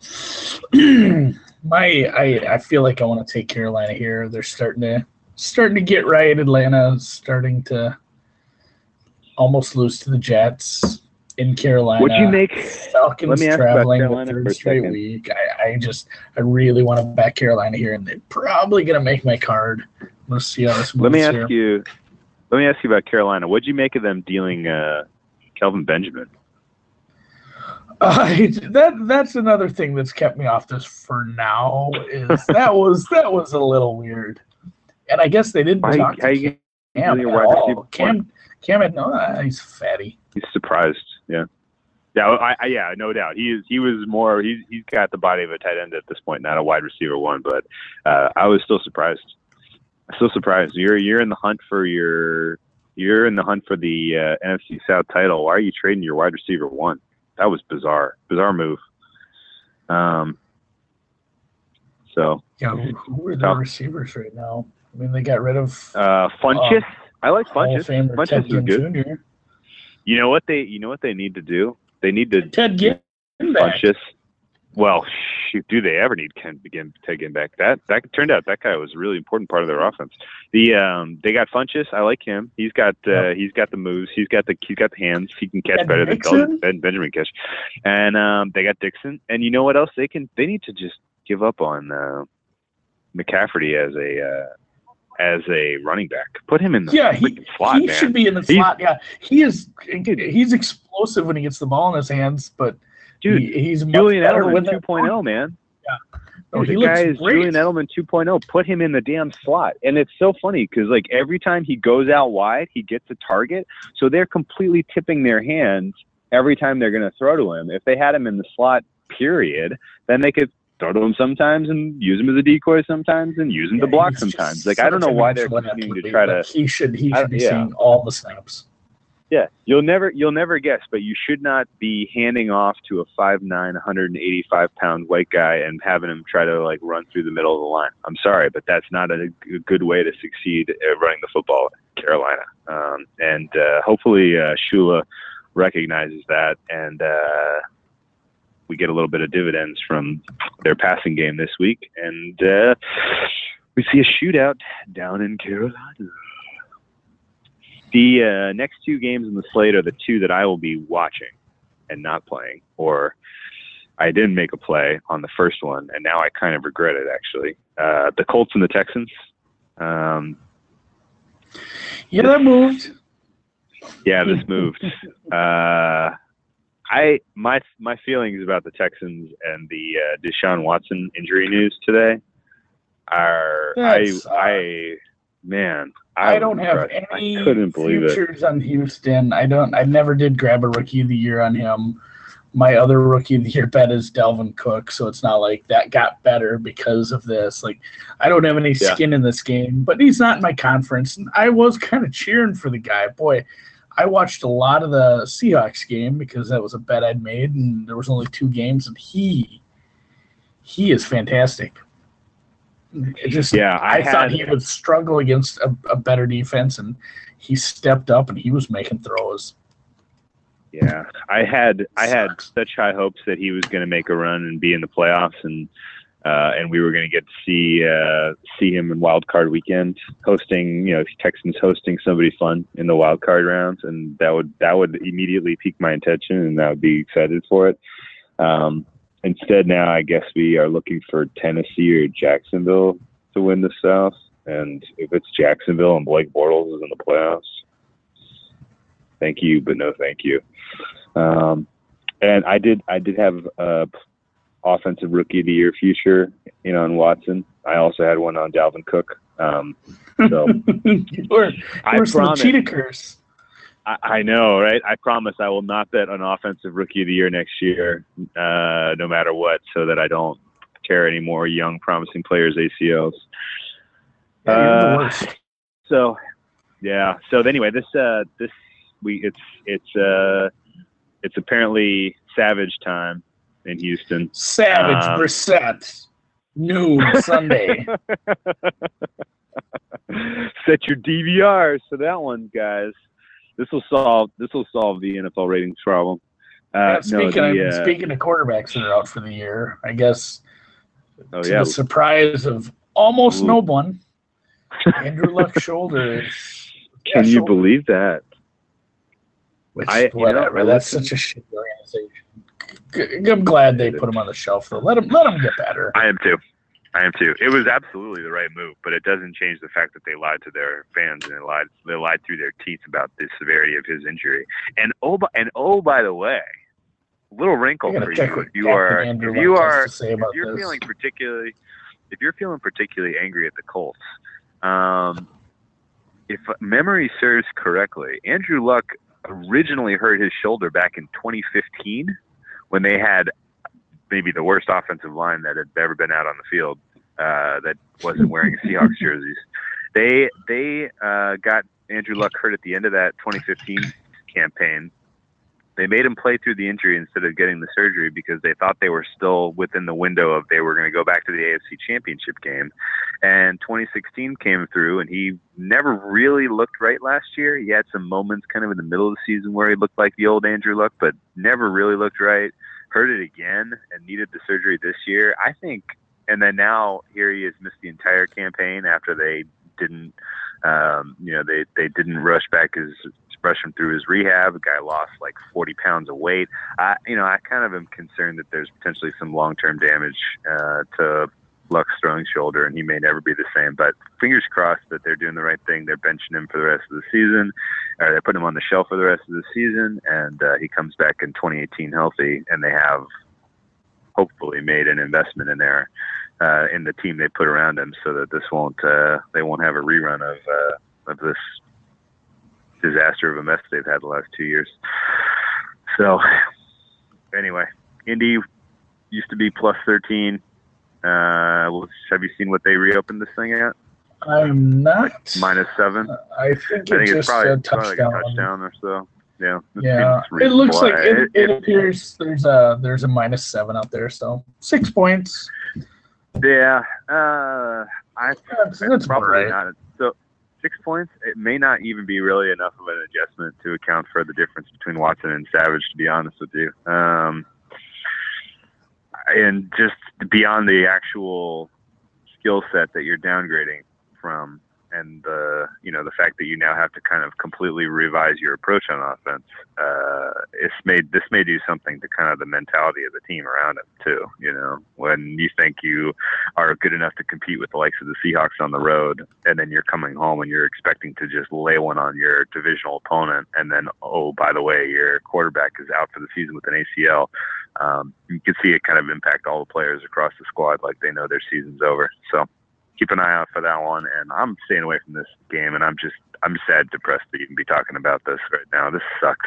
I feel like I want to take Carolina here. They're starting to get right. Atlanta's starting to almost lose to the Jets in Carolina. Would you make Falcons traveling the third straight week? I really want to back Carolina here, and they're probably going to make my card. Let's see how this moves. Let me ask you about Carolina. What'd you make of them dealing Kelvin Benjamin? That's another thing that's kept me off this for now. Is that was a little weird, and I guess they didn't talk to Cam at all. Cam had no. He's fatty. He's surprised. Yeah. Yeah, no doubt. He was more. He's got the body of a tight end at this point, not a wide receiver one. But I was still surprised. You're in the hunt for the NFC South title. Why are you trading your wide receiver one? That was bizarre move. So yeah, who are the receivers right now? I mean, they got rid of Funchess. I like Funchess. Funchess is good. Jr. You know what they need to do? They need to Ted Ginn back. Funchess. Well, shoot, do they ever need Ted Ginn back? That turned out that guy was a really important part of their offense. They got Funchess. I like him. He's got the moves. He's got the hands. He can catch better than Benjamin catch. And they got Dixon. And you know what else they need to just give up on McCaffrey as a running back. Put him in the slot, he should be in the slot. Yeah, he's explosive when he gets the ball in his hands, but dude, he's Julian Edelman 2.0, man. Yeah, no, the guy is Julian Edelman 2.0. Put him in the damn slot, and it's so funny because like every time he goes out wide, he gets a target. So they're completely tipping their hands every time they're going to throw to him. If they had him in the slot, period, then they could throw to him sometimes and use him as a decoy sometimes and use him to block sometimes. Like I don't know why they're continuing to try to. He should be seeing all the snaps. Yeah, you'll never guess, but you should not be handing off to a 5'9", 185-pound white guy and having him try to like run through the middle of the line. I'm sorry, but that's not a good way to succeed at running the football in Carolina. And hopefully Shula recognizes that and we get a little bit of dividends from their passing game this week, and we see a shootout down in Carolina. The next two games in the slate are the two that I will be watching and not playing, or I didn't make a play on the first one, and now I kind of regret it, actually. The Colts and the Texans. That moved. Yeah, this moved. My feelings about the Texans and the Deshaun Watson injury news today are I don't have any futures on Houston. I never did grab a rookie of the year on him. My other rookie of the year bet is Dalvin Cook, so it's not like that got better because of this. Like I don't have any skin in this game, but he's not in my conference. And I was kind of cheering for the guy. Boy, I watched a lot of the Seahawks game because that was a bet I'd made, and there was only 2 games, and he is fantastic. I thought he would struggle against a better defense, and he stepped up and he was making throws. Yeah, I had such high hopes that he was going to make a run and be in the playoffs, and we were going to get to see him in Wild Card Weekend hosting, Texans hosting somebody fun in the Wild Card rounds, and that would immediately pique my attention, and I would be excited for it. Instead, now I guess we are looking for Tennessee or Jacksonville to win the South. And if it's Jacksonville and Blake Bortles is in the playoffs, thank you, but no thank you. And I did have offensive rookie of the year future, on Watson. I also had one on Dalvin Cook. So you're some cheetah curse. I know, right? I promise I will not bet on offensive rookie of the year next year, no matter what, so that I don't tear any more young, promising players' ACLs. Yeah, you're the worst. So anyway, this week it's apparently Savage time in Houston. Savage Brissett, noon Sunday. Set your DVRs for that one, guys. This will solve the NFL ratings problem. Speaking of quarterbacks that are out for the year, I guess the surprise of almost no one, Andrew Luck's shoulder is. Can you believe that? Whatever. That's such a shitty organization. I'm glad they put him on the shelf, though. Let him get better. I am too. It was absolutely the right move, but it doesn't change the fact that they lied to their fans and they lied through their teeth about the severity of his injury. And by the way, little I wrinkle gotta for check you. what If you Captain are, Andrew if you Luck are, has to say if about you're this. feeling particularly angry at the Colts, if memory serves correctly, Andrew Luck originally hurt his shoulder back in 2015 when they had maybe the worst offensive line that had ever been out on the field that wasn't wearing Seahawks jerseys. They got Andrew Luck hurt at the end of that 2015 campaign. They made him play through the injury instead of getting the surgery because they thought they were still within the window of they were going to go back to the AFC Championship game. And 2016 came through, and he never really looked right last year. He had some moments kind of in the middle of the season where he looked like the old Andrew Luck, but never really looked right. Hurt it again and needed the surgery this year, I think. And then now here he has missed the entire campaign after they didn't, they didn't rush him through his rehab. The guy lost like 40 pounds of weight. I kind of am concerned that there's potentially some long-term damage to Luck's throwing shoulder, and he may never be the same. But fingers crossed that they're doing the right thing. They're benching him for the rest of the season, or they're putting him on the shelf for the rest of the season, and he comes back in 2018 healthy, and they have hopefully made an investment in there in the team they put around him, so that they won't have a rerun of this disaster of a mess they've had the last 2 years. So anyway, Indy used to be plus 13. Have you seen what they reopened this thing at? I'm not. -7. I think it's just probably a like touchdown. a touchdown or so. Yeah. Yeah, it looks like it appears there's a -7 out there, so 6 points. Yeah, That's probably right. not. So 6 points. It may not even be really enough of an adjustment to account for the difference between Watson and Savage, to be honest with you. And just beyond the actual skill set that you're downgrading from, and the fact that you now have to kind of completely revise your approach on offense, this may do something to kind of the mentality of the team around it too. When you think you are good enough to compete with the likes of the Seahawks on the road, and then you're coming home and you're expecting to just lay one on your divisional opponent, and then, oh, by the way, your quarterback is out for the season with an ACL. You can see it kind of impact all the players across the squad, like they know their season's over. So keep an eye out for that one. And I'm staying away from this game, and I'm sad, depressed to even be talking about this right now. This sucks.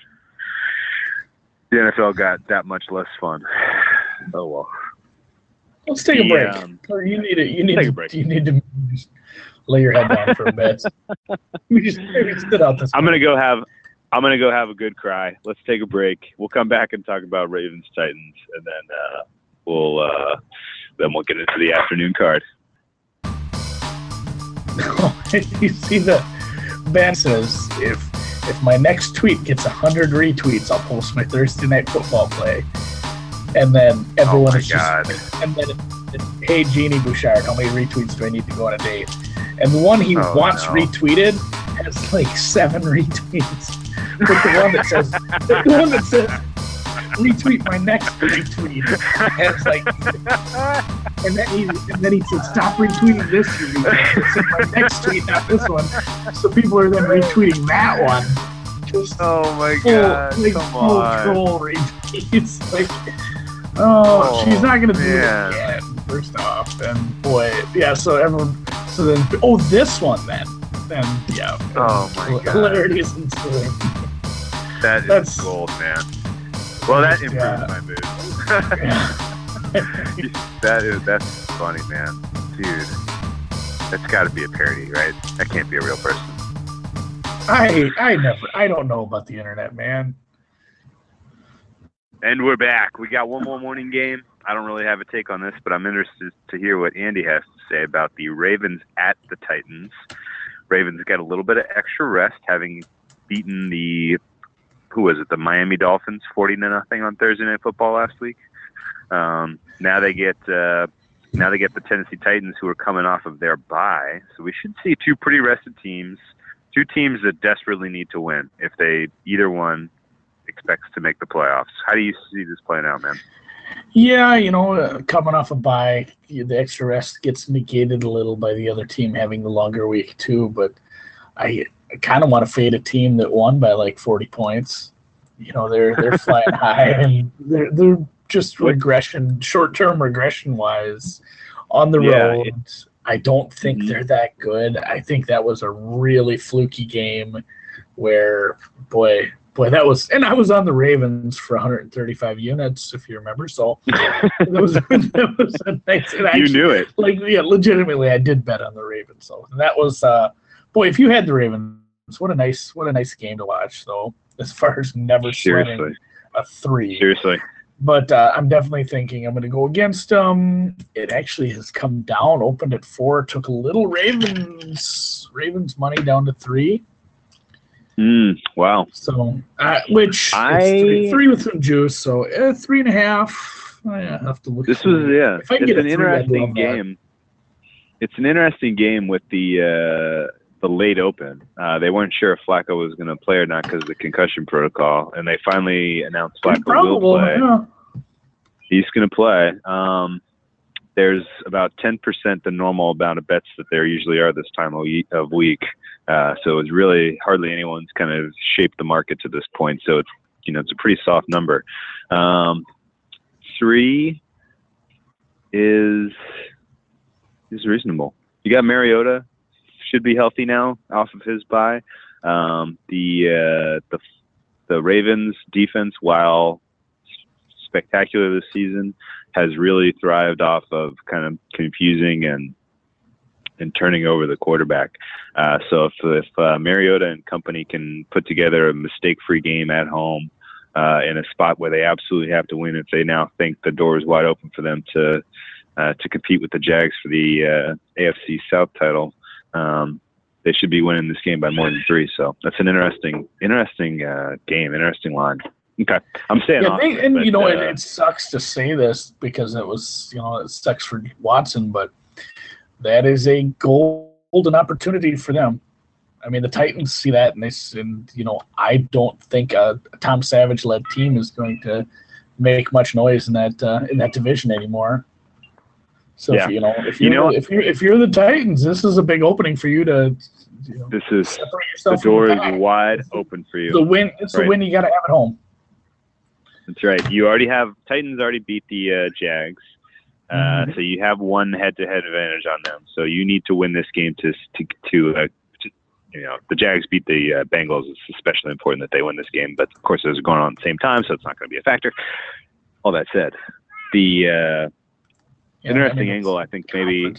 The NFL got that much less fun. Oh well. Let's take a break. Or you need to just lay your head down for a bit. maybe sit out this. I'm gonna go have a good cry. Let's take a break. We'll come back and talk about Ravens Titans, and then we'll get into the afternoon card. You see the Ben says if my next tweet gets 100 retweets, I'll post my Thursday night football play. And then everyone is just, and then hey Jeannie Bouchard, how many retweets do I need to go on a date? And the one he wants retweeted has like 7 retweets. But the one that says retweet my next retweet has like, and then he said stop retweeting this retweet. My next tweet, not this one. So people are then retweeting that one. Just oh my god! Come on! Troll retweets. She's not gonna do it again. First off, and boy, yeah. So then, this one then yeah. Oh my god! Hilarity is ensuing. That's gold, man. Well, that improves my mood. That's funny, man. Dude, that's got to be a parody, right? That can't be a real person. I don't know about the internet, man. And we're back. We got one more morning game. I don't really have a take on this, but I'm interested to hear what Andy has to say about the Ravens at the Titans. Ravens got a little bit of extra rest, having beaten the Miami Dolphins 40-0 on Thursday Night Football last week. Now they get the Tennessee Titans, who are coming off of their bye. So we should see 2 pretty rested teams, 2 teams that desperately need to win if either one expects to make the playoffs. How do you see this playing out, man? Yeah, coming off a bye, the extra rest gets negated a little by the other team having the longer week too. But I kind of want to fade a team that won by like 40 points. they're flying high, and they're just short-term regression wise on the road. I don't think they're that good. I think that was a really fluky game where, boy, that was, and I was on the Ravens for 135 units, if you remember. So that was a nice. You knew it. Legitimately, I did bet on the Ravens. So that was, boy, if you had the Ravens, what a nice game to watch. So as far as never sledding a 3. Seriously. But I'm definitely thinking I'm going to go against them. It actually has come down, opened at 4, took a little Ravens money down to 3. Wow. So, which is 3 with some juice. So 3.5. I have to look. This was If I can get an interesting game. It's an interesting game with the late open. They weren't sure if Flacco was going to play or not because of the concussion protocol, and they finally announced Flacco will play. Yeah. He's going to play. There's about 10% the normal amount of bets that there usually are this time of week. So it's really hardly anyone's kind of shaped the market to this point. So it's a pretty soft number. 3 is reasonable. You got Mariota, should be healthy now off of his bye. The Ravens defense, while spectacular this season, has really thrived off of kind of confusing and turning over the quarterback. So if Mariota and company can put together a mistake-free game at home in a spot where they absolutely have to win, if they now think the door is wide open for them to compete with the Jags for the AFC South title, they should be winning this game by more than 3. So that's an interesting game, interesting line. Okay, I'm staying off. It sucks to say this because it sucks for Watson, but that is a golden opportunity for them. I mean, the Titans see that, and I don't think a Tom Savage-led team is going to make much noise in that division anymore. So if you're the Titans, this is a big opening for you to. This is separate yourself. The door is wide open for you. The win. It's the win you got to have at home. That's right. You already have Titans already beat the Jags, so you have one head-to-head advantage on them. So you need to win this game to the Jags beat the Bengals. It's especially important that they win this game. But of course, those are going on at the same time, so it's not going to be a factor. All that said, the interesting angle, I think maybe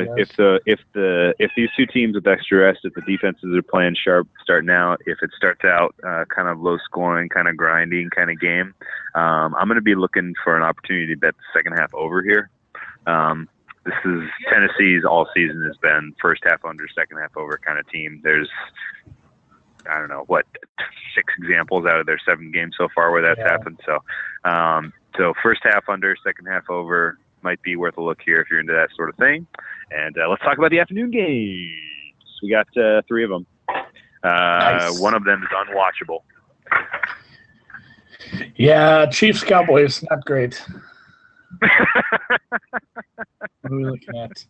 if these two teams with extra rest, if the defenses are playing sharp starting out, if it starts out kind of low scoring, kind of grinding kind of game, I'm going to be looking for an opportunity to bet the second half over here. This is Tennessee's all season has been first half under, second half over kind of team. There's I don't know 6 examples out of their 7 games so far where that's happened. So first half under, second half over might be worth a look here if you're into that sort of thing. And let's talk about the afternoon games. We got 3 of them. Nice. One of them is unwatchable. Yeah, Chiefs Cowboys, not great. What are we looking at?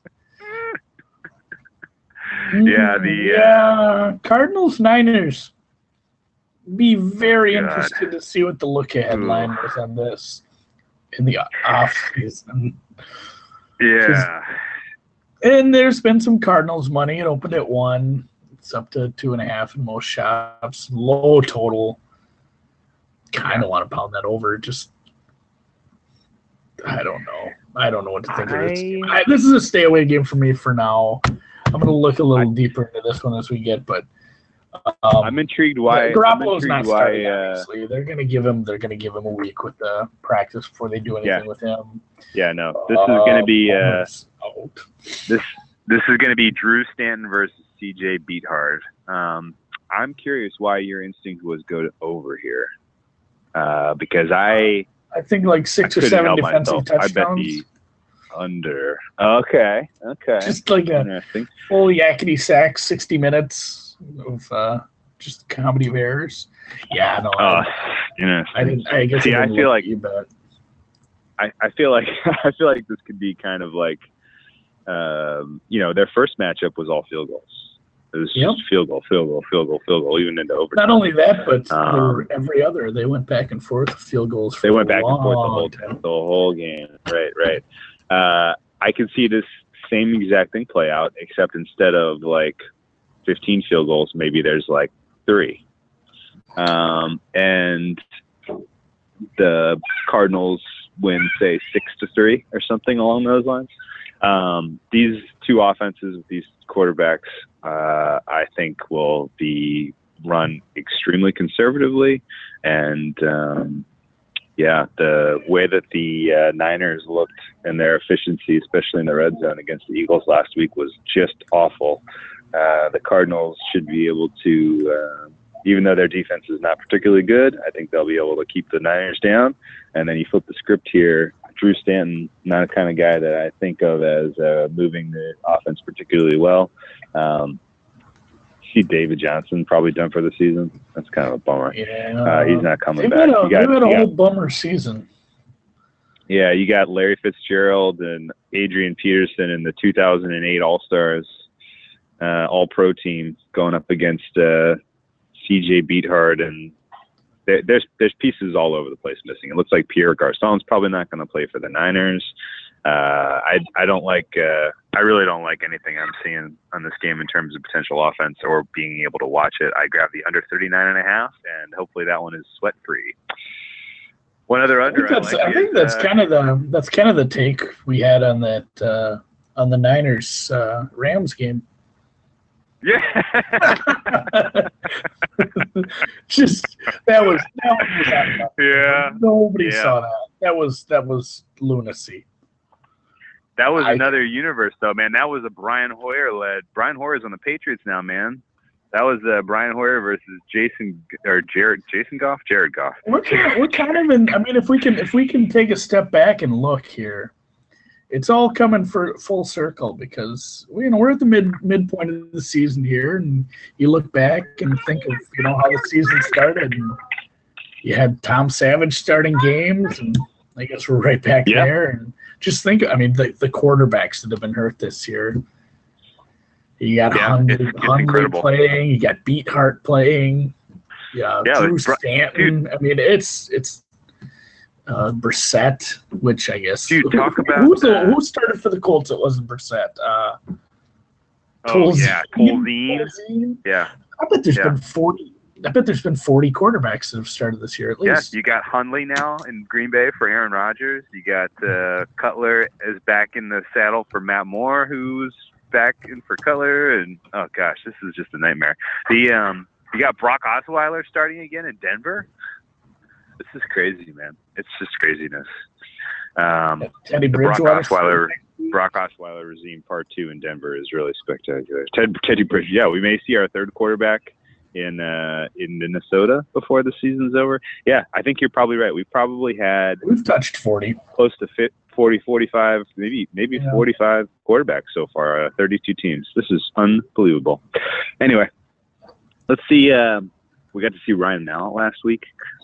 Cardinals Niners. Be very interested to see what the look ahead line was on this in the off season. Yeah. And there's been some Cardinals money. It opened at 1. It's up to 2.5 in most shops. Low total. Kind of want to pound that over. Just I don't know. I don't know what to think of this game. This is a stay away game for me for now. I'm going to look a little deeper into this one as we get, but I'm intrigued why Garoppolo's not starting. Obviously, they're going to give him a week with the practice before they do anything with him. Yeah, no. This is going to be this is going to be Drew Stanton versus CJ Beathard. I'm curious why your instinct was go to over here, because I think like 6 or 7 defensive touchdowns. I bet the under. Okay. Just like a full yakety sack, 60 minutes of just comedy of errors. Yeah, no. I didn't. I guess. See, I feel like you bet. I feel like this could be kind of like, their first matchup was all field goals. It was Yep. just field goal, even into overtime. Not only that, but they were every other. They went back and forth field goals. For They went back a and forth long time. the whole game. Right. I can see this same exact thing play out, except instead of like 15 field goals, maybe there's like 3. And the Cardinals win, say 6-3 or something along those lines. These two offenses with these quarterbacks, I think will be run extremely conservatively. And, the way that the Niners looked and their efficiency, especially in the red zone against the Eagles last week, was just awful. The Cardinals should be able to, even though their defense is not particularly good, I think they'll be able to keep the Niners down. And then you flip the script here. Drew Stanton, not the kind of guy that I think of as moving the offense particularly well. See David Johnson probably done for the season. That's kind of a bummer. Yeah, he's not coming back. They've had a whole bummer season. Yeah, you got Larry Fitzgerald and Adrian Peterson in the 2008 All-Stars All-Pro team going up against C.J. Beathard, and there's pieces all over the place missing. It looks like Pierre Garçon's probably not going to play for the Niners. I don't like. I really don't like anything I'm seeing on this game in terms of potential offense or being able to watch it. I grab the under 39.5, and hopefully that one is sweat free. One other under. I think that's kind of the take we had on that on the Niners Rams game. Yeah. Just that was yeah. Nobody saw that. That was lunacy. That was another universe, though, man. That was a Brian Hoyer led. Brian Hoyer's on the Patriots now, man. That was Brian Hoyer versus Jason Goff. We're kind of in. I mean, if we can take a step back and look here, it's all coming for full circle because we're at the midpoint of the season here, and you look back and think of how the season started, and you had Tom Savage starting games, and I guess we're right back there. And just think, I mean, the quarterbacks that have been hurt this year. You got Hundley playing, you got Beathard playing, Drew Stanton. Dude. I mean, it's Brissett, which I guess. Dude, talk about who started for the Colts? It wasn't Brissett. Tolzien. Yeah. I bet there's been 40. I bet there's been 40 quarterbacks that have started this year at least. Yeah, you got Hundley now in Green Bay for Aaron Rodgers. You got Cutler is back in the saddle for Matt Moore, who's back in for Cutler, and oh gosh, this is just a nightmare. You got Brock Osweiler starting again in Denver. This is crazy, man. It's just craziness. Teddy Bridgewater. Brock Osweiler regime part 2 in Denver is really spectacular. Teddy Bridgewater. Yeah, we may see our third quarterback in Minnesota before the season's over. Yeah, I think you're probably right. We've touched 40, close to 40, 45, maybe 45 quarterbacks so far. 32 teams. This is unbelievable. Anyway, let's see. We got to see Ryan Mallett last week.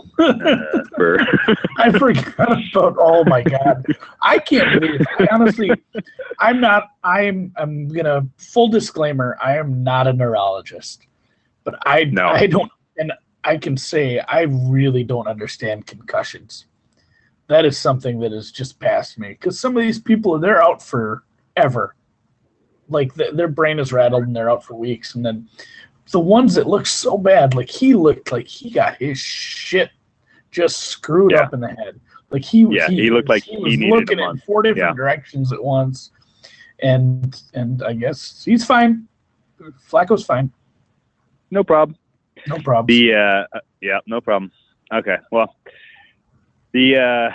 I forgot about. Oh my God, I can't believe it. Honestly, I'm gonna full disclaimer. I am not a neurologist, but I don't, and I can say I really don't understand concussions. That is something that is just past me because some of these people, they're out forever. Like their brain is rattled and they're out for weeks, and then the ones that look so bad, like he looked like he got his shit just screwed up in the head. Like he looked like he was looking in 4 different directions at once, and I guess he's fine. Flacco's fine. No problem. No problem. No problem. Okay, well, the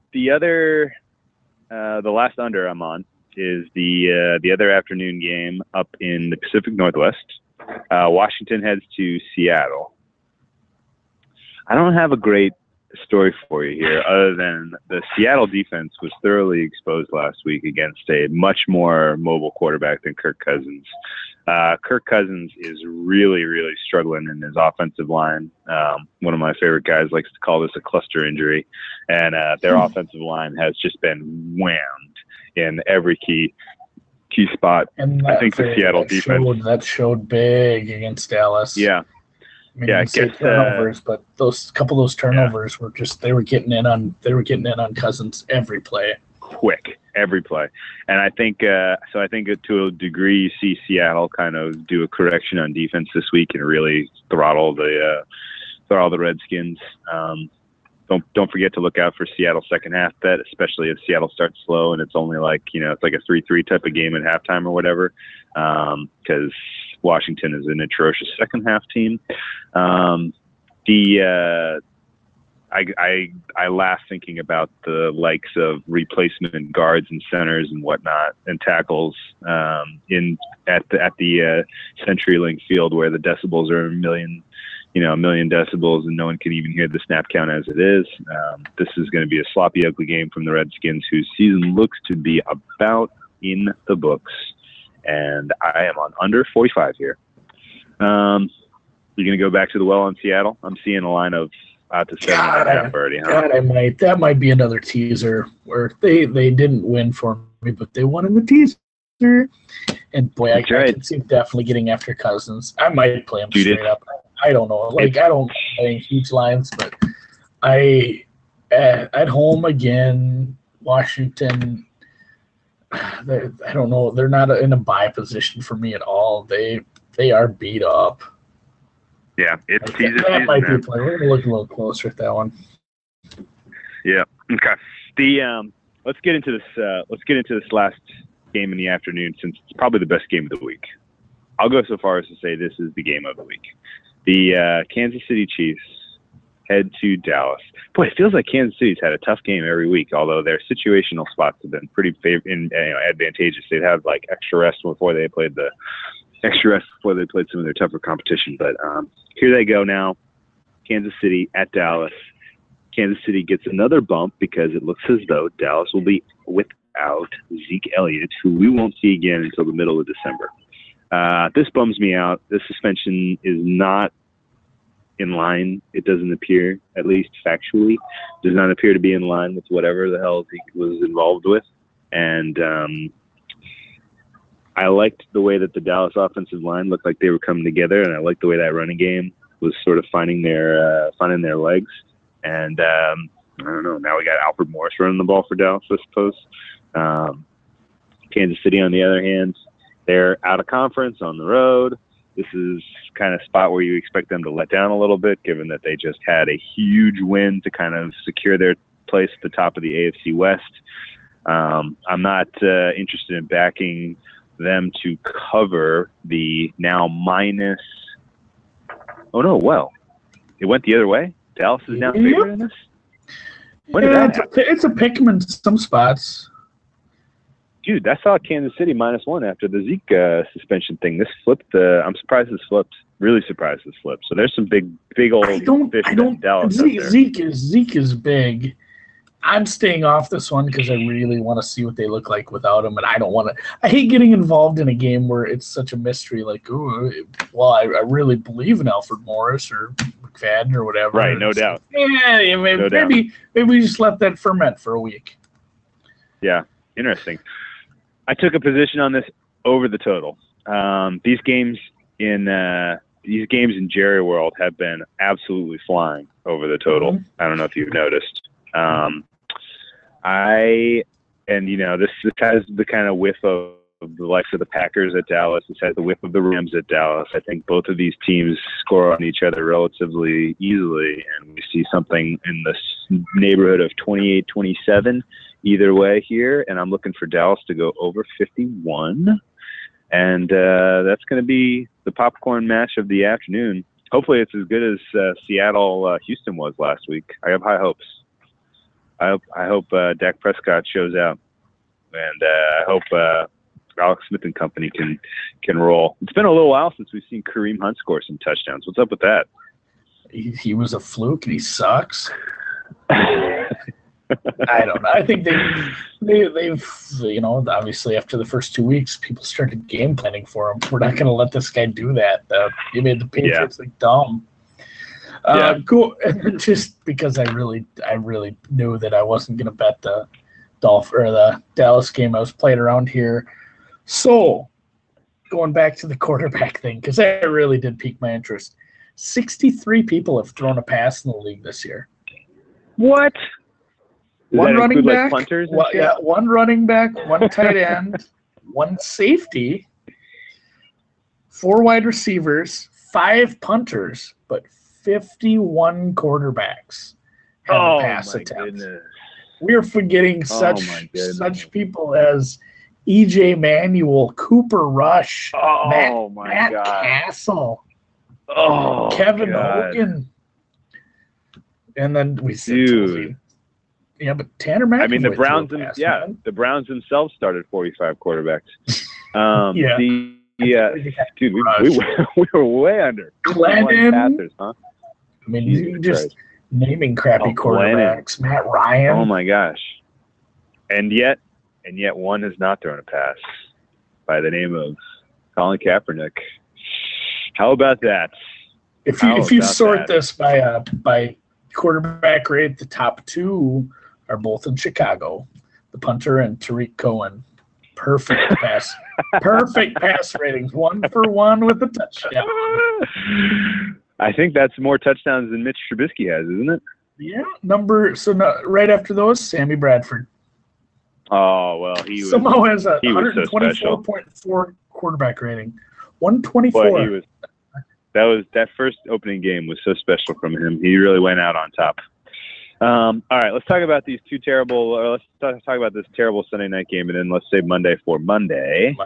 last under I'm on is the other afternoon game up in the Pacific Northwest. Washington heads to Seattle. I don't have a great story for you here other than the Seattle defense was thoroughly exposed last week against a much more mobile quarterback than Kirk Cousins. Kirk Cousins is really, really struggling in his offensive line. One of my favorite guys likes to call this a cluster injury, and their offensive line has just been whammed in every key key spot. And I think the Seattle defense showed big against Dallas. Yeah. I mean, you say turnovers, but those turnovers were just they were getting in on Cousins every play. Quick, every play. And I think to a degree you see Seattle kind of do a correction on defense this week and really throttle the Redskins. Don't forget to look out for Seattle's second half bet, especially if Seattle starts slow and it's only like, it's like a 3-3 type of game at halftime or whatever. Because Washington is an atrocious second half team. I laugh thinking about the likes of replacement guards and centers and whatnot and tackles at the CenturyLink field where the decibels are a million decibels and no one can even hear the snap count as it is. This is going to be a sloppy, ugly game from the Redskins, whose season looks to be about in the books. And I am on under 45 here. You're going to go back to the well on Seattle? I'm seeing a line of out to 7.5 already. Huh? God, that might be another teaser where they didn't win for me, but they won in the teaser. And boy, I can see definitely getting after Cousins. I might play him straight up. I don't know. I don't play huge lines, but at home again, Washington. I don't know. They're not in a buy position for me at all. They are beat up. Yeah, it's teaser that season. Might be play. We're gonna look a little closer at that one. Yeah. Okay. Let's get into this. Let's get into this last game in the afternoon, since it's probably the best game of the week. I'll go so far as to say this is the game of the week. The Kansas City Chiefs head to Dallas. Boy, it feels like Kansas City's had a tough game every week, although their situational spots have been pretty advantageous. They'd have like extra rest before they played some of their tougher competition. But here they go now, Kansas City at Dallas. Kansas City gets another bump because it looks as though Dallas will be without Zeke Elliott, who we won't see again until the middle of December. This bums me out. This suspension is not in line. It doesn't appear, at least factually, does not appear to be in line with whatever the hell he was involved with. And I liked the way that the Dallas offensive line looked like they were coming together, and I liked the way that running game was sort of finding their legs. And I don't know. Now we got Alfred Morris running the ball for Dallas, I suppose. Kansas City, on the other hand, they're out of conference on the road. This is kind of spot where you expect them to let down a little bit, given that they just had a huge win to kind of secure their place at the top of the AFC West. I'm not interested in backing them to cover the now minus. Oh no! Well, it went the other way. Dallas is now favored in this. It's a pick 'em in some spots. Dude, I saw Kansas City -1 after the Zeke suspension thing. This flipped. I'm surprised this flipped. Really surprised this flipped. So there's some big old fish in Dallas. Zeke is big. I'm staying off this one because I really want to see what they look like without him, and I don't want to. I hate getting involved in a game where it's such a mystery. Like, I really believe in Alfred Morris or McFadden or whatever. Right, no doubt. Maybe we just let that ferment for a week. Yeah, interesting. I took a position on this over the total. These games in Jerry World have been absolutely flying over the total. Mm-hmm. I don't know if you've noticed. This has the kind of whiff of the likes of the Packers at Dallas. This has the whiff of the Rams at Dallas. I think both of these teams score on each other relatively easily, and we see something in the neighborhood of 28-27 either way here. And I'm looking for Dallas to go over 51, and that's going to be the popcorn match of the afternoon. Hopefully, it's as good as Seattle-Houston was last week. I have high hopes. I hope Dak Prescott shows out, and I hope Alex Smith and company can roll. It's been a little while since we've seen Kareem Hunt score some touchdowns. What's up with that? He was a fluke, and he sucks. I don't know. I think they've obviously after the first 2 weeks, people started game planning for him. We're not going to let this guy do that. He made the Patriots look dumb. Cool. Just because I really knew that I wasn't going to bet the Dallas game. I was playing around here So, going back to the quarterback thing, because that really did pique my interest. 63 people have thrown a pass in the league this year. What? Does One that running include, back, like, punters and shit? one running back, one tight end, one safety, 4 wide receivers, 5 punters, but 51 quarterbacks have a pass attempt. Goodness. We're forgetting Oh, my goodness. such people as E.J. Manuel, Cooper Rush, Oh, my Matt God. Castle, Oh, Kevin God. Hogan, and then we said, Dude. yeah, but Tanner McAvoy. I mean, the threw a Browns, pass, yeah, man. the Browns themselves started 45 quarterbacks. Yeah. Dude, we were way under. 51 Glennon. Panthers, huh? I mean, Jesus you just Christ. naming crappy Glennon. quarterbacks. Matt Ryan. Oh my gosh. And yet one has not thrown a pass by the name of Colin Kaepernick. How about that? If How you about sort that? this by quarterback rate, the top 2 are both in Chicago. The punter and Tariq Cohen. Perfect pass ratings. 1 for 1 with a touchdown. I think that's more touchdowns than Mitch Trubisky has, isn't it? Yeah, right after those, Sammy Bradford. Oh, well, he was Somehow has a he was so special. 124.4 quarterback rating. 124. That first opening game was so special from him. He really went out on top. All right, let's talk about these two terrible. Let's talk about this terrible Sunday night game, and then let's save Monday for Monday.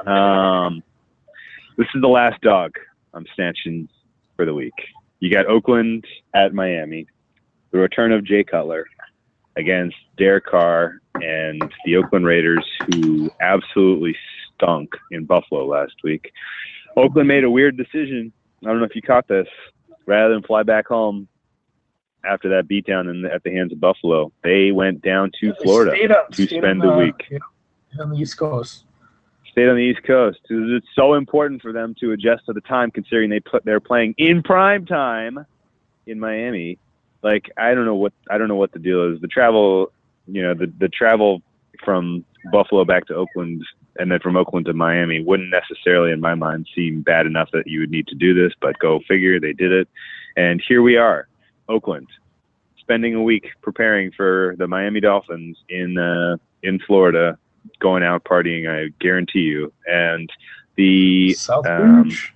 This is the last dog I'm snatching for the week. You got Oakland at Miami. The return of Jay Cutler against Derek Carr and the Oakland Raiders, who absolutely stunk in Buffalo last week. Oakland made a weird decision. I don't know if you caught this. Rather than fly back home after that beatdown at the hands of Buffalo, they went down to Florida to spend the week. Yeah, on the East Coast. Stayed on the East Coast. It's so important for them to adjust to the time, considering they're playing in prime time in Miami. Like, I don't know what the deal is. The travel, the travel from Buffalo back to Oakland and then from Oakland to Miami wouldn't necessarily, in my mind, seem bad enough that you would need to do this, but go figure, they did it. And here we are, Oakland, spending a week preparing for the Miami Dolphins in Florida, going out partying, I guarantee you. And the South Beach.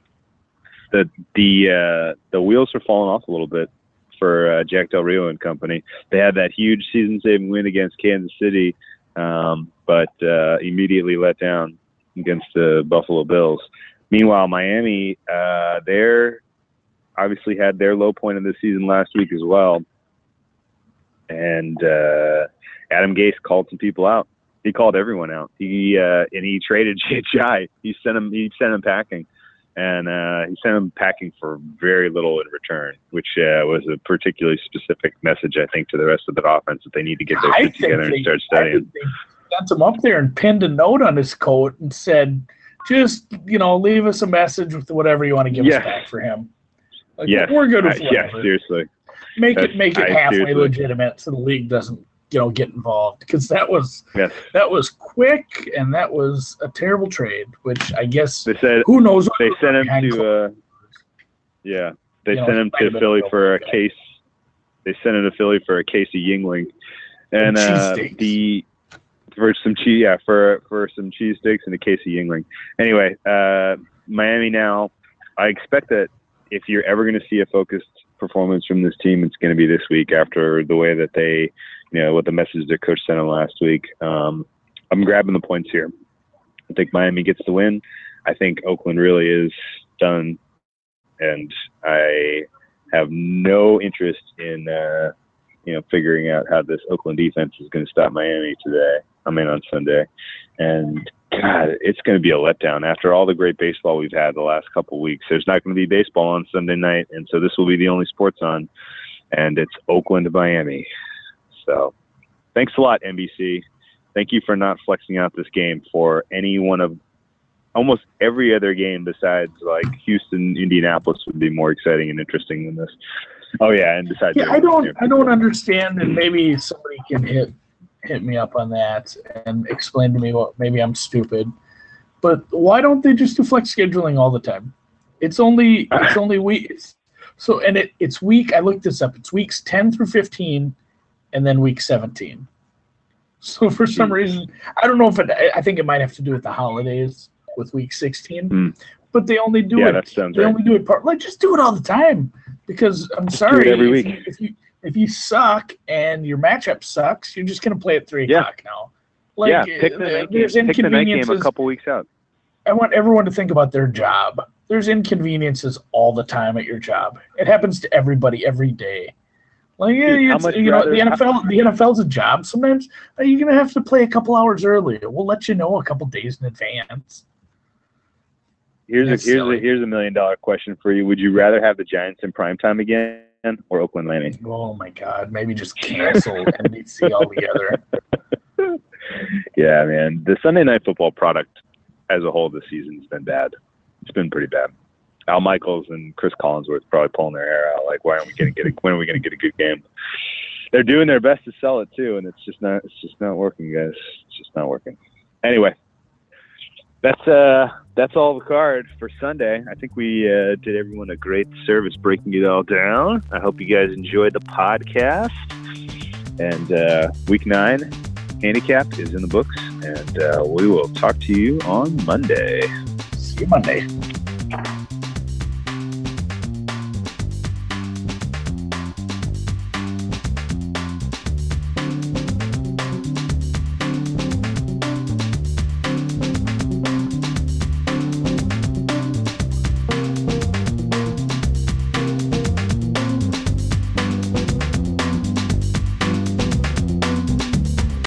the wheels are falling off a little bit for Jack Del Rio and company. They had that huge season-saving win against Kansas City, but immediately let down against the Buffalo Bills. Meanwhile, Miami, they're obviously had their low point of the season last week as well. And Adam Gase called some people out. He called everyone out. He traded Jai. He sent him packing. And he sent them packing for very little in return, which was a particularly specific message, I think, to the rest of the offense that they need to get their shit together and start studying. They got him up there and pinned a note on his coat and said, just, leave us a message with whatever you want to give us back for him. Like, we're good with whatever. Yeah, seriously. Make it halfway legitimate so the league doesn't get involved, because that was quick and that was a terrible trade, which I guess they said who knows what they sent him to they sent him to Philly for a case. They sent him to Philly for a case of Yingling and for some cheesesteaks and a case of Yingling. Anyway, Miami now, I expect that if you're ever going to see a focused performance from this team, it's going to be this week after the way that they, what the message their coach sent them last week. I'm grabbing the points here. I think Miami gets the win. I think Oakland really is done, and I have no interest in figuring out how this Oakland defense is going to stop Miami on Sunday. And God, it's going to be a letdown after all the great baseball we've had the last couple of weeks. There's not going to be baseball on Sunday night, and so this will be the only sports on, and it's Oakland, Miami. So thanks a lot, NBC. Thank you for not flexing out this game for any one of almost every other game besides like Houston, Indianapolis would be more exciting and interesting than this. Oh yeah, and besides, I don't understand, and maybe somebody can hit me up on that and explain to me what, maybe I'm stupid. But why don't they just do flex scheduling all the time? It's only weeks. So it's week. I looked this up. It's weeks 10 through 15, and then week 17. So for some reason, I don't know if I think it might have to do with the holidays with week 16. But they only do it. They only do it just do it all the time. Because I'm sorry, every week. If you suck and your matchup sucks, you're just gonna play at 3 o'clock now. Pick the night game a couple weeks out. I want everyone to think about their job. There's inconveniences all the time at your job. It happens to everybody every day. The NFL's a job. Sometimes you're gonna have to play a couple hours early. We'll let you know a couple days in advance. Here's a $1 million question for you. Would you rather have the Giants in primetime again or Oakland Landing? Oh my God! Maybe just cancel NBC altogether. Yeah, man. The Sunday Night Football product as a whole this season has been bad. It's been pretty bad. Al Michaels and Chris Collinsworth probably pulling their hair out. Like, when are we going to get a good game? They're doing their best to sell it too, and it's just not working, guys. It's just not working. Anyway, that's all the card for Sunday. I think we did everyone a great service breaking it all down. I hope you guys enjoyed the podcast. And week 9 handicap is in the books, and we will talk to you on Monday. See you Monday.